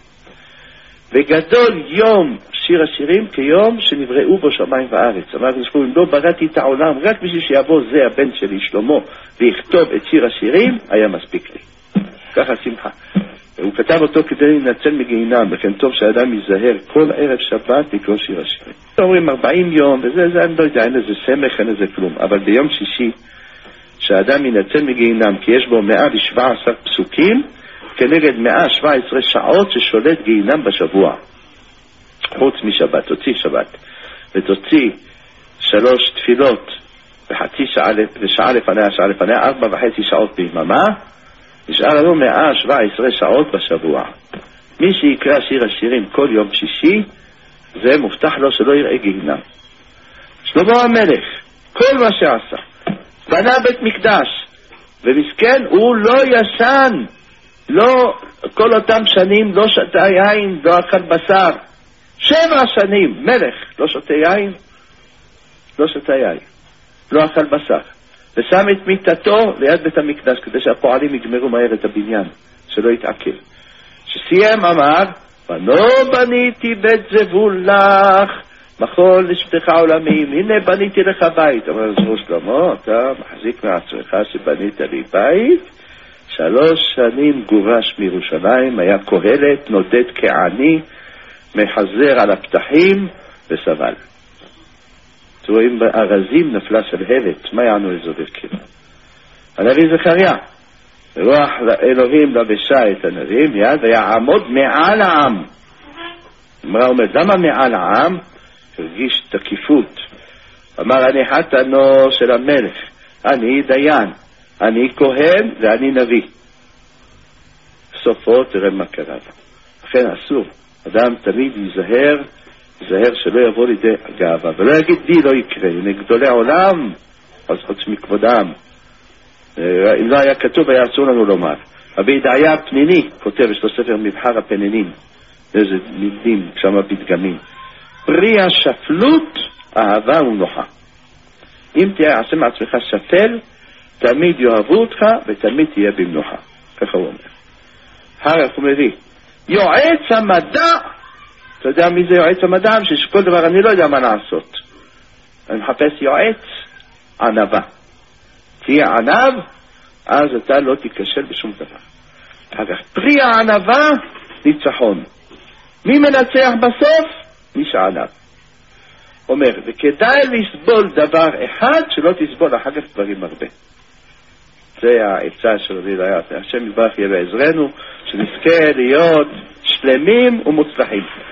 וגדול יום שיר השירים כיום שנבראו בו שמיים וארץ. אמר הקדוש ברוך הוא, אם לא בראתי את העולם רק בשביל שיבוא זה הבן שלי שלמה ויכתוב את שיר השירים, היה מספיק לי. ככה שמחה. הוא כתב אותו כדי לנצל מגיהינם, וכן טוב שהאדם ייזהר כל ערב שבת לקרוא שיר השירים. אומרים 40 יום וזה, אני לא יודע, אין איזה סמך, אין איזה כלום. אבל ביום שישי שהאדם ינצל מגיהינם כי יש בו 117 פסוקים כנגד 117 שעות ששולט גיהינם בשבוע, חוץ משבת. תוציא שבת ותוציא 3 תפילות וחצי שעה ושעה לפניה, שעה לפניה, 4.5 שעות ביממה, נשאר לנו 117 שעות בשבוע. מי שיקרא שיר השירים כל יום שישי, זה מובטח לו שלא יראה גיהינם. שלמה המלך, כל מה שעשה, בנה בית מקדש, ומסכן הוא לא ישן, לא כל אותם שנים לא שתה יין, לא אכל בשר. 7 שנים מלך לא שותה יין, לא שתה יין, לא אכל בשר, ושם את מיטתו ליד בית המקדש כדי שהפועלים יגמרו מהר את הבניין שלא יתעכב. שסיים אמר, בנו בניתי בית זבול לך מחול לשבתך עולמים, הנה בניתי לך בית. אמר זו שלמה, אתה מחזיק מעצמך שבנית לי בית. 3 שנים גורש מירושלים, היה קהלת, נודד כעני, מחזר על הפתחים וסבל. רואים בארזים נפלה שלהבת, מה יענו איזו ברכיבה? הנביא זכריה, רוח אלוהים לבשה את הנביא מיד ויעמוד מעל העם. אמרה אומרת, למה מעל העם? הרגיש תקיפות. אמר, אני חתנו של המלך, אני דיין, אני כהן ואני נביא. סופו תראה מה קרה. לכן אסור, אדם תמיד ייזהר שלא יבוא לידי גאווה, ולא יגיד לי לא יקרה, הנה גדולי העולם, אז חוץ מכבודם. אם לא היה כתוב היה אסור לנו לומר. רבי ידעיה פניני כותב, יש לו ספר מבחר הפנינים, איזה מילים שם בדגמים. פרי השפלות, אהבה ומנוחה. אם תעשה מעצמך שפל, תמיד יאהבו אותך ותמיד תהיה במנוחה. ככה הוא אומר. הרי הוא מביא, יועץ המדע, אתה יודע מי זה יועץ המדע? שכל דבר אני לא יודע מה לעשות. אני מחפש יועץ ענבה. תהיה ענב, אז אתה לא תיכשל בשום דבר. אחר כך, פרי הענבה, ניצחון. מי מנצח בסוף? מי שענב. אומר, וכדאי לסבול דבר אחד, שלא תסבול אחר כך דברים הרבה. זה העצה של רבי ידעיה. השם יברך יהיה בעזרנו, שנזכה להיות שלמים ומוצלחים.